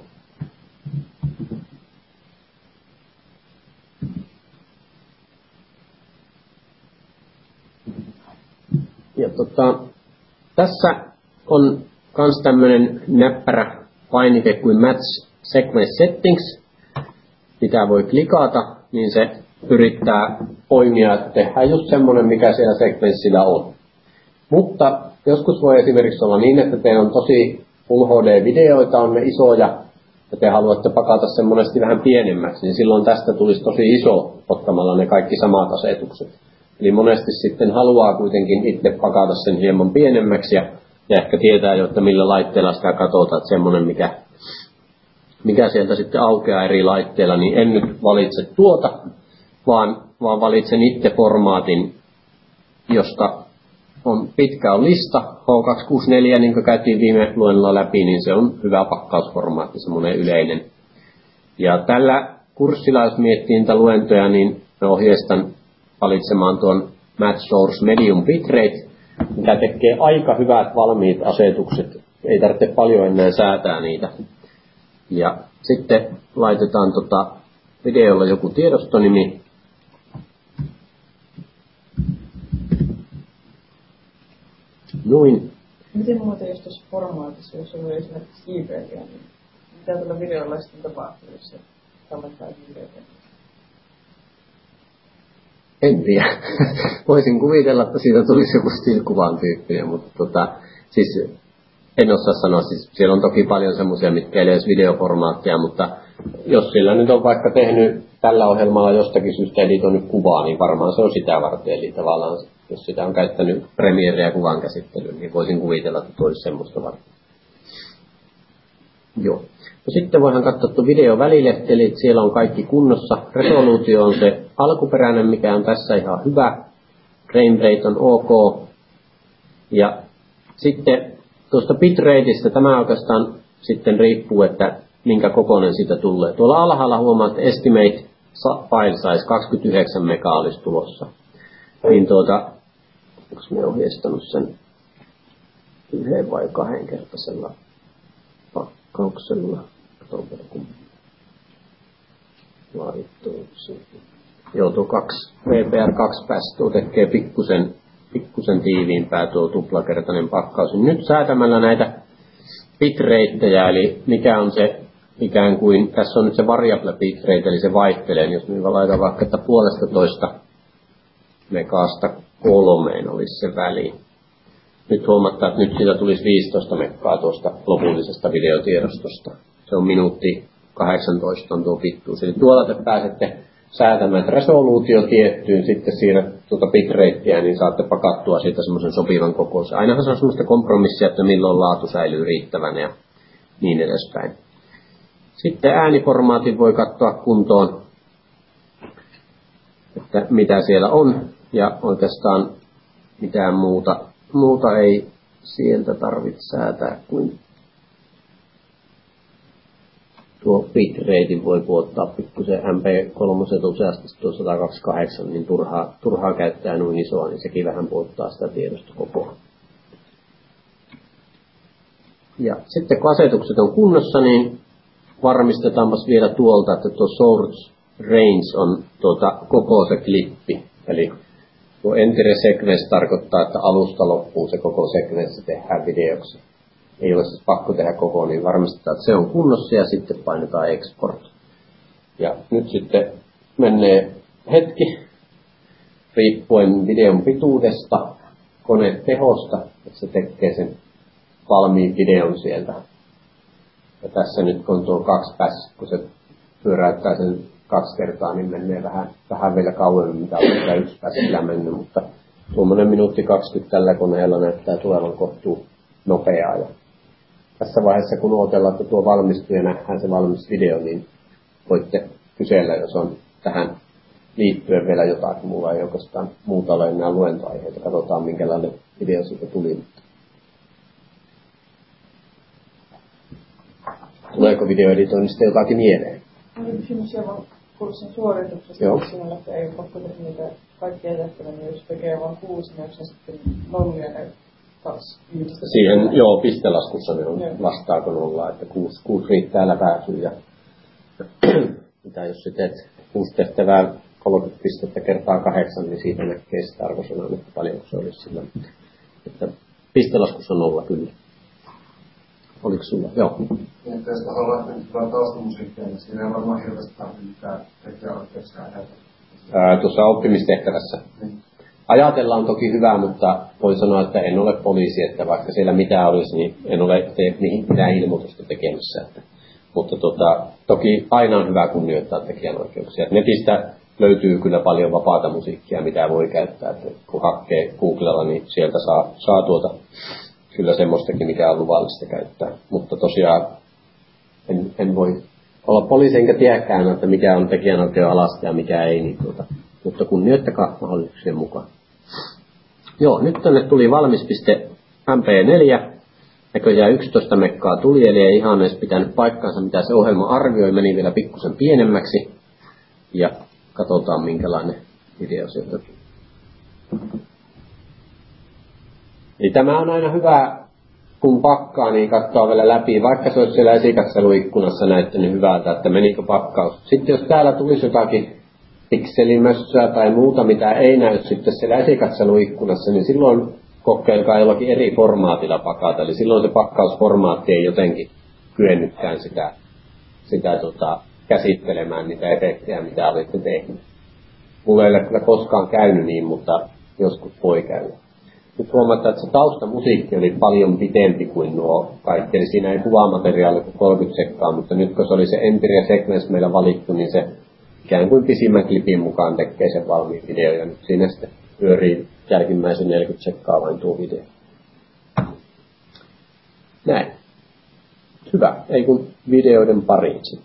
Ja tota, tässä on myös tämmöinen näppärä painike kuin Match Sequence Settings, mitä voi klikata, niin se yrittää poimia, että tehdään just semmoinen, mikä siellä sekvenssillä on. Mutta joskus voi esimerkiksi olla niin, että teillä on tosi Full H D-videoita, on ne isoja, ja te haluatte pakata sen monesti vähän pienemmäksi, niin silloin tästä tulisi tosi iso ottamalla ne kaikki samat asetukset. Eli monesti sitten haluaa kuitenkin itse pakata sen hieman pienemmäksi ja, ja ehkä tietää jo, että millä laitteella sitä katsotaan, että semmoinen, mikä, mikä sieltä sitten aukeaa eri laitteilla, niin en nyt valitse tuota, vaan, vaan valitsen itse formaatin, josta on pitkä on lista, H kaksisataakuusikymmentäneljä, niin kuin käytiin viime luennolla läpi, niin se on hyvä pakkausformaatti, semmoinen yleinen. Ja tällä kurssilla, jos miettii niitä luentoja, niin ohjeistan valitsemaan tuon Match Source Medium Bitrate, mikä tekee aika hyvät valmiit asetukset. Ei tarvitse paljon enää säätää niitä. Ja sitten laitetaan tota videolla joku tiedostonimi. Noin. Miten muuten jos tuossa formaatissa, jos on esimerkiksi JPEGia, niin mitä tällä videolla sitten tapahtuu, jos se tallettaa JPEGia? En tiedä. Voisin kuvitella, että siitä tulisi joku stillkuvan tyyppinen, mutta tota, siis en osaa sanoa. Siis siellä on toki paljon semmoisia, mitkä ei ole edes videoformaattia, mutta jos sillä nyt on vaikka tehnyt tällä ohjelmalla jostakin syystä editoinut kuvaa, niin varmaan se on sitä varten. Eli tavallaan, jos sitä on käyttänyt Premierea kuvan käsittelyyn, niin voisin kuvitella, että tulisi semmoista varten. Joo. No sitten voidaan katsoa tuon video välilehti, eli siellä on kaikki kunnossa. Resoluutio on se alkuperäinen, mikä on tässä ihan hyvä. Frame rate on ok. Ja sitten tuosta bitrateista tämä oikeastaan sitten riippuu, että minkä kokoinen siitä tulee. Tuolla alhaalla huomaat, että estimate file size kaksikymmentäyhdeksän mega olisi tulossa. Niin tuota, onko me ohjeistanut sen yhden vai kahden kertaisella pakkauksella? Katsotaan kun laittuu se. Joo, tuo kaksi, V P R kaksi päästö tekee pikkusen, pikkusen tiiviimpää tuo tuplakertainen pakkaus. Nyt säätämällä näitä bitrateja, eli mikä on se ikään kuin, tässä on nyt se variable bitrate, eli se vaihtelee, jos me laitan vaikka, että puolesta toista megaasta kolmeen olisi se väli. Nyt huomattaa, että nyt siitä tulisi viisitoista megaa tuosta lopullisesta videotiedostosta. Se on minuutti kahdeksantoista on tuo pituus. Eli tuolla te pääsette säätämään resoluutio tiettyyn, sitten siirrät tuota bitrateä, niin saatte pakattua siitä semmoisen sopivan kokoisen. Ainahan se on semmoista kompromissia, että milloin laatu säilyy riittävänä ja niin edespäin. Sitten ääniformaatin voi katsoa kuntoon, että mitä siellä on, ja oikeastaan mitään muuta, muuta ei sieltä tarvitse säätää kuin tuo bitrate voi puottaa pikkusen M P kolme useasti tuo sata kaksikymmentäkahdeksan, niin turhaa, turhaa käyttää noin isoa, niin sekin vähän puottaa sitä tiedostokokoa. Ja sitten kun asetukset on kunnossa, niin varmistetaanpas vielä tuolta, että tuo source range on tuota koko se klippi. Eli tuo entire sequence tarkoittaa, että alusta loppuun se koko sequence tehdään videoksi. Ei ole siis pakko tehdä koko, niin varmistetaan, että se on kunnossa ja sitten painetaan export. Ja nyt sitten menee hetki, riippuen videon pituudesta, konetehosta, että se tekee sen valmiin videon sieltä. Ja tässä nyt kun tuo kaksi päs, kun se pyöräyttää sen kaksi kertaa, niin menee vähän, vähän vielä kauemmin, mitä on yksi pätkillä mennyt, mutta tuommoinen minuutti kaksikymmentä tällä koneella näyttää tulevan kohtuu nopeaa. Ja tässä vaiheessa, kun odotellaan, että tuo valmistuu ja nähdään se valmis video, niin voitte kysellä, jos on tähän liittyen vielä jotakin. Mulla ei oikeastaan muuta ole enää luentoaiheita. Katsotaan, minkälainen video siitä tuli. Tuleeko videoeditoinnista jotakin mieleen? Oli kysymys hieman kurssin suorituksesta. Joo. Siinä, että ei ole pakko tehdä niitä kaikkia tehtäviä, niin jos tekee vain kuusi, niin onko se sitten nollia ne taas yhdistä? Siihen, joo, pistelaskussa ne on Joo. vastaako nollaa, että kuusi, kuusi riittää läpäisyyn. Ja mitä jos sä teet kuusi tehtävää kolmekymmentä pistettä kertaa kahdeksan, niin siitä näkee sitä arvosanan, että paljonko se olisi sillä. Että pistelaskussa on nolla kyllä. Oliko sulla? Joo. Ja jos haluaa lähteä taustamusiikkia, niin siinä ei varmaan hirveästi tarvitse mitään tekijä oikeuksia ajatella. Tuossa oppimistehtävässä. Niin. Ajatella on toki hyvä, mutta voi sanoa, että en ole poliisi, että vaikka siellä mitään olisi, niin en ole tehnyt mitään ilmoitusta tekemässä. Että, mutta tota, toki aina on hyvä kunnioittaa tekijänoikeuksia. Netistä löytyy kyllä paljon vapaata musiikkia, mitä voi käyttää. Että kun hakkee Googlella, niin sieltä saa, saa tuota kyllä semmoistakin, mikä on luvallista käyttää. Mutta tosiaan en, en voi olla poliisi enkä tiedäkään, että mikä on tekijänoikeuden alasta ja mikä ei, niin tuota, mutta kunnioittakaa mahdollisuuksien mukaan. Joo, nyt tänne tuli valmis.mp neljä. Näköjään yksitoista mekkaa tuli, eli ei ihan edes pitänyt paikkaansa, mitä se ohjelma arvioi. Meni vielä pikkusen pienemmäksi. Ja katsotaan, minkälainen video sieltä on. Eli tämä on aina hyvä, kun pakkaa, niin katsoa vielä läpi. Vaikka se olisi siellä esikatseluikkunassa näyttänyt hyvältä, että menikö pakkaus. Sitten jos täällä tulisi jotakin pikselimössöä tai muuta, mitä ei näy sitten siellä esikatseluikkunassa, niin silloin kokeilkaa jollakin eri formaatilla pakata. Eli silloin se pakkausformaatti ei jotenkin kyennytkään sitä, sitä tota, käsittelemään niitä efektejä, mitä olette tehneet. Mulla ei ole kyllä koskaan käynyt niin, mutta joskus voi käydä. Nyt huomataan, että se taustamusiikki oli paljon pitempi kuin nuo kaikki. Eli siinä ei kuvamateriaali kuin kolmekymmentä sekkaa, mutta nyt kun se oli se Empire Sequence meillä valittu, niin se ikään kuin pisimmän klipin mukaan tekee sen valmiin video. Ja nyt siinä sitten pyörii jälkimmäisen neljäkymmentä sekkaa vain tuo video. Näin. Hyvä. Ei kun videoiden pariin sitten.